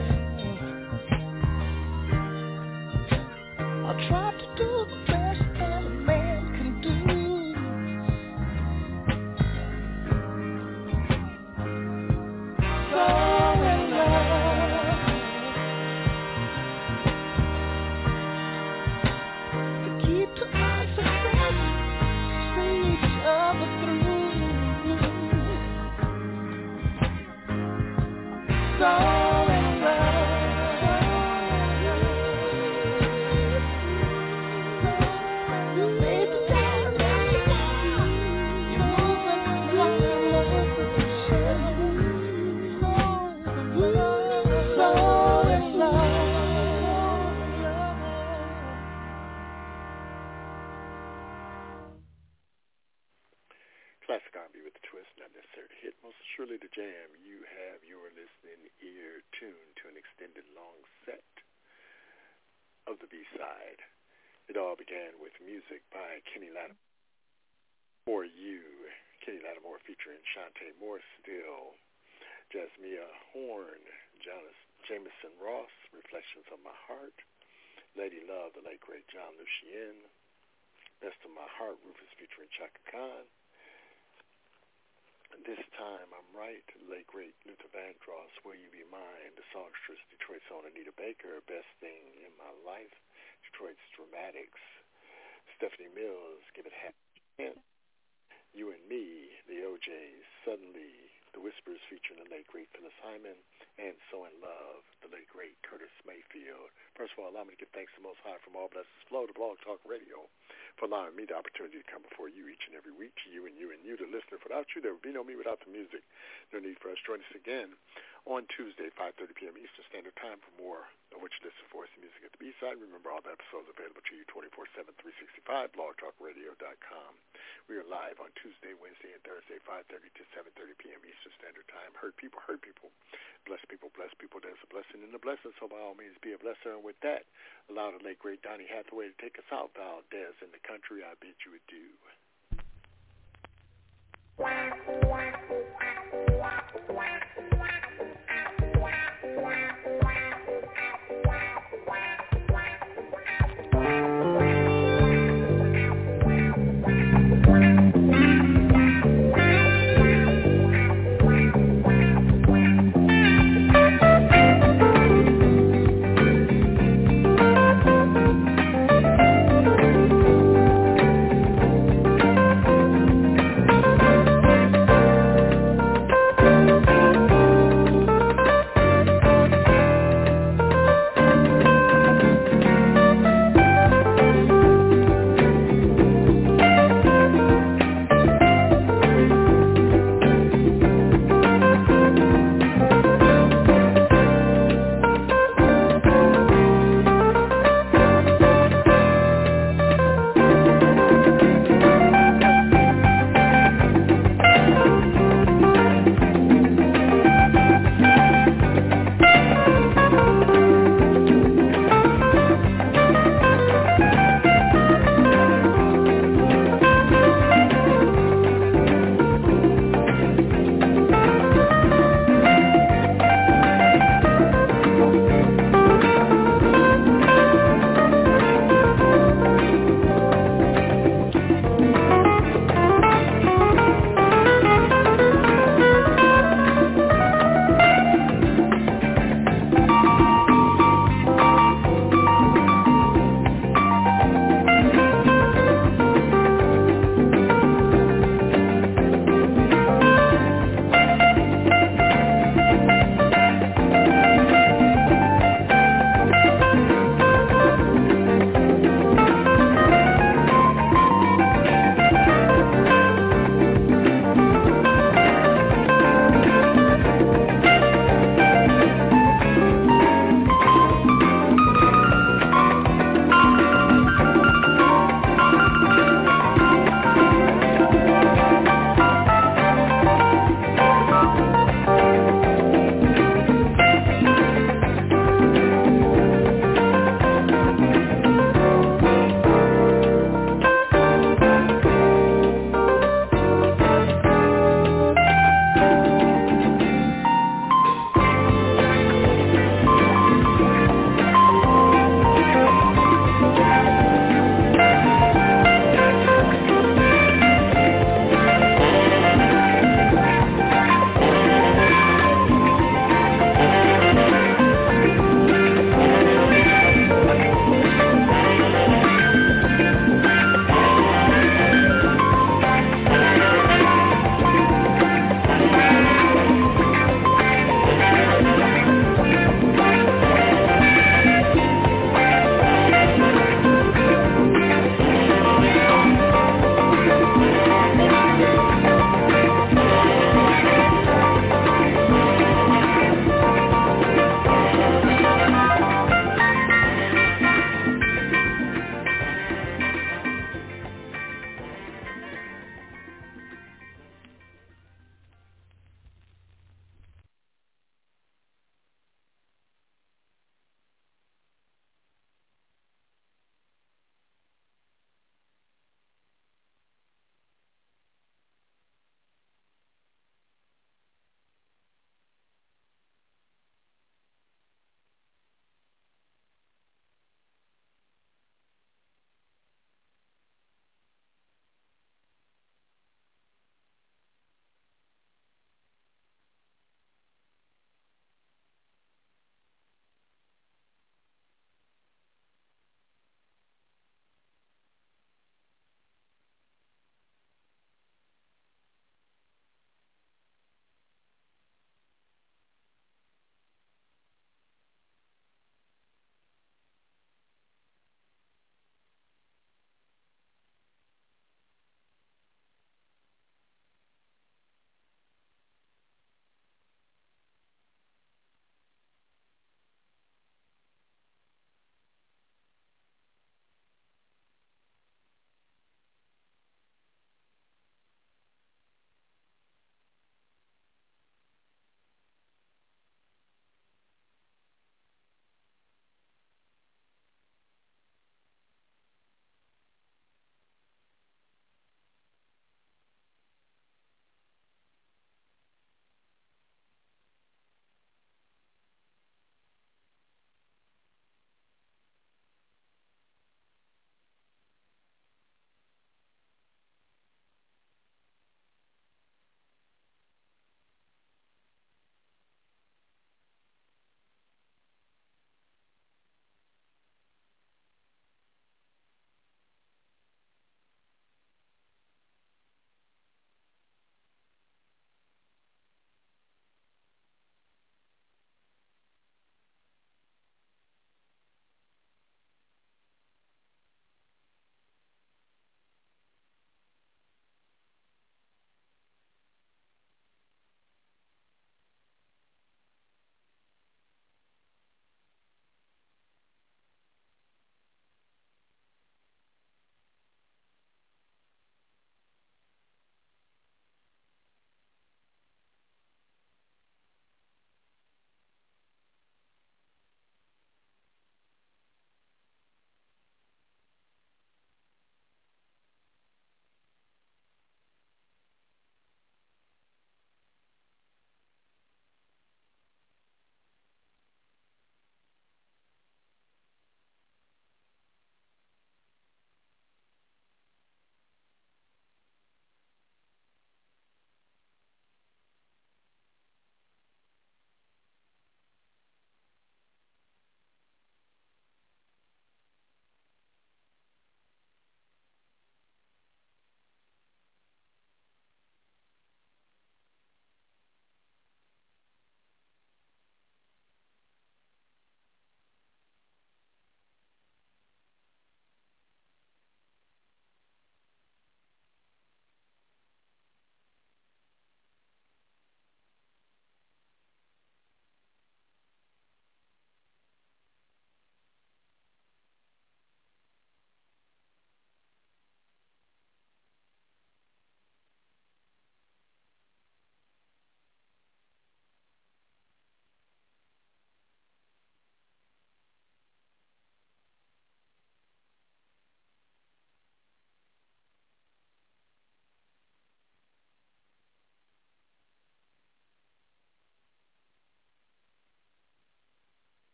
I'll try to do the best that a man can do. So in love. To keep to our success, see each other through. So in love. Baby, down rest a while. You're moving my emotions. So in love. Classic R and B with a twist, not necessary to hit, most surely to jam. You have your listening ear tuned to an extended long set of the B-side. It all began with music by Kenny Lattimore. For You, Kenny Lattimore featuring Shantae Moore Still, Jasmia Horn, Jonas Jameson Ross, Reflections of My Heart, Lady Love, the late great John Lucien, Best of My Heart, Rufus featuring Chaka Khan. This Time I'm Right, late great Luther Vandross, Will You Be Mine, the songstress, Detroit's own Anita Baker, Best Thing in My Life, Detroit's Dramatics, Stephanie Mills, Give It Half a Chance, You and Me, the O Js, Suddenly, The Whispers featuring the late great Phyllis Hyman, and So in Love, the late great Curtis Mayfield. First of all, allow me to give thanks to Most High from all blessings flow to Blog Talk Radio for allowing me the opportunity to come before you each and every week, to you and you and you, the listener, for the without you. There would be no me without the music. No need for us. Join us again on Tuesday, five thirty p.m. Eastern Standard Time for more of what you listen for. It's the music at the B-side. Remember, all the episodes available to you twenty-four seven, three sixty-five, blog talk radio dot com. We are live on Tuesday, Wednesday, and Thursday, five thirty to seven thirty p.m. Eastern Standard Time. Hurt people, hurt people. Bless people, bless people. There's a blessing in the blessing, so by all means, be a blesser. And with that, allow the late, great Donnie Hathaway to take us out. Valdez in the country, I bid you adieu.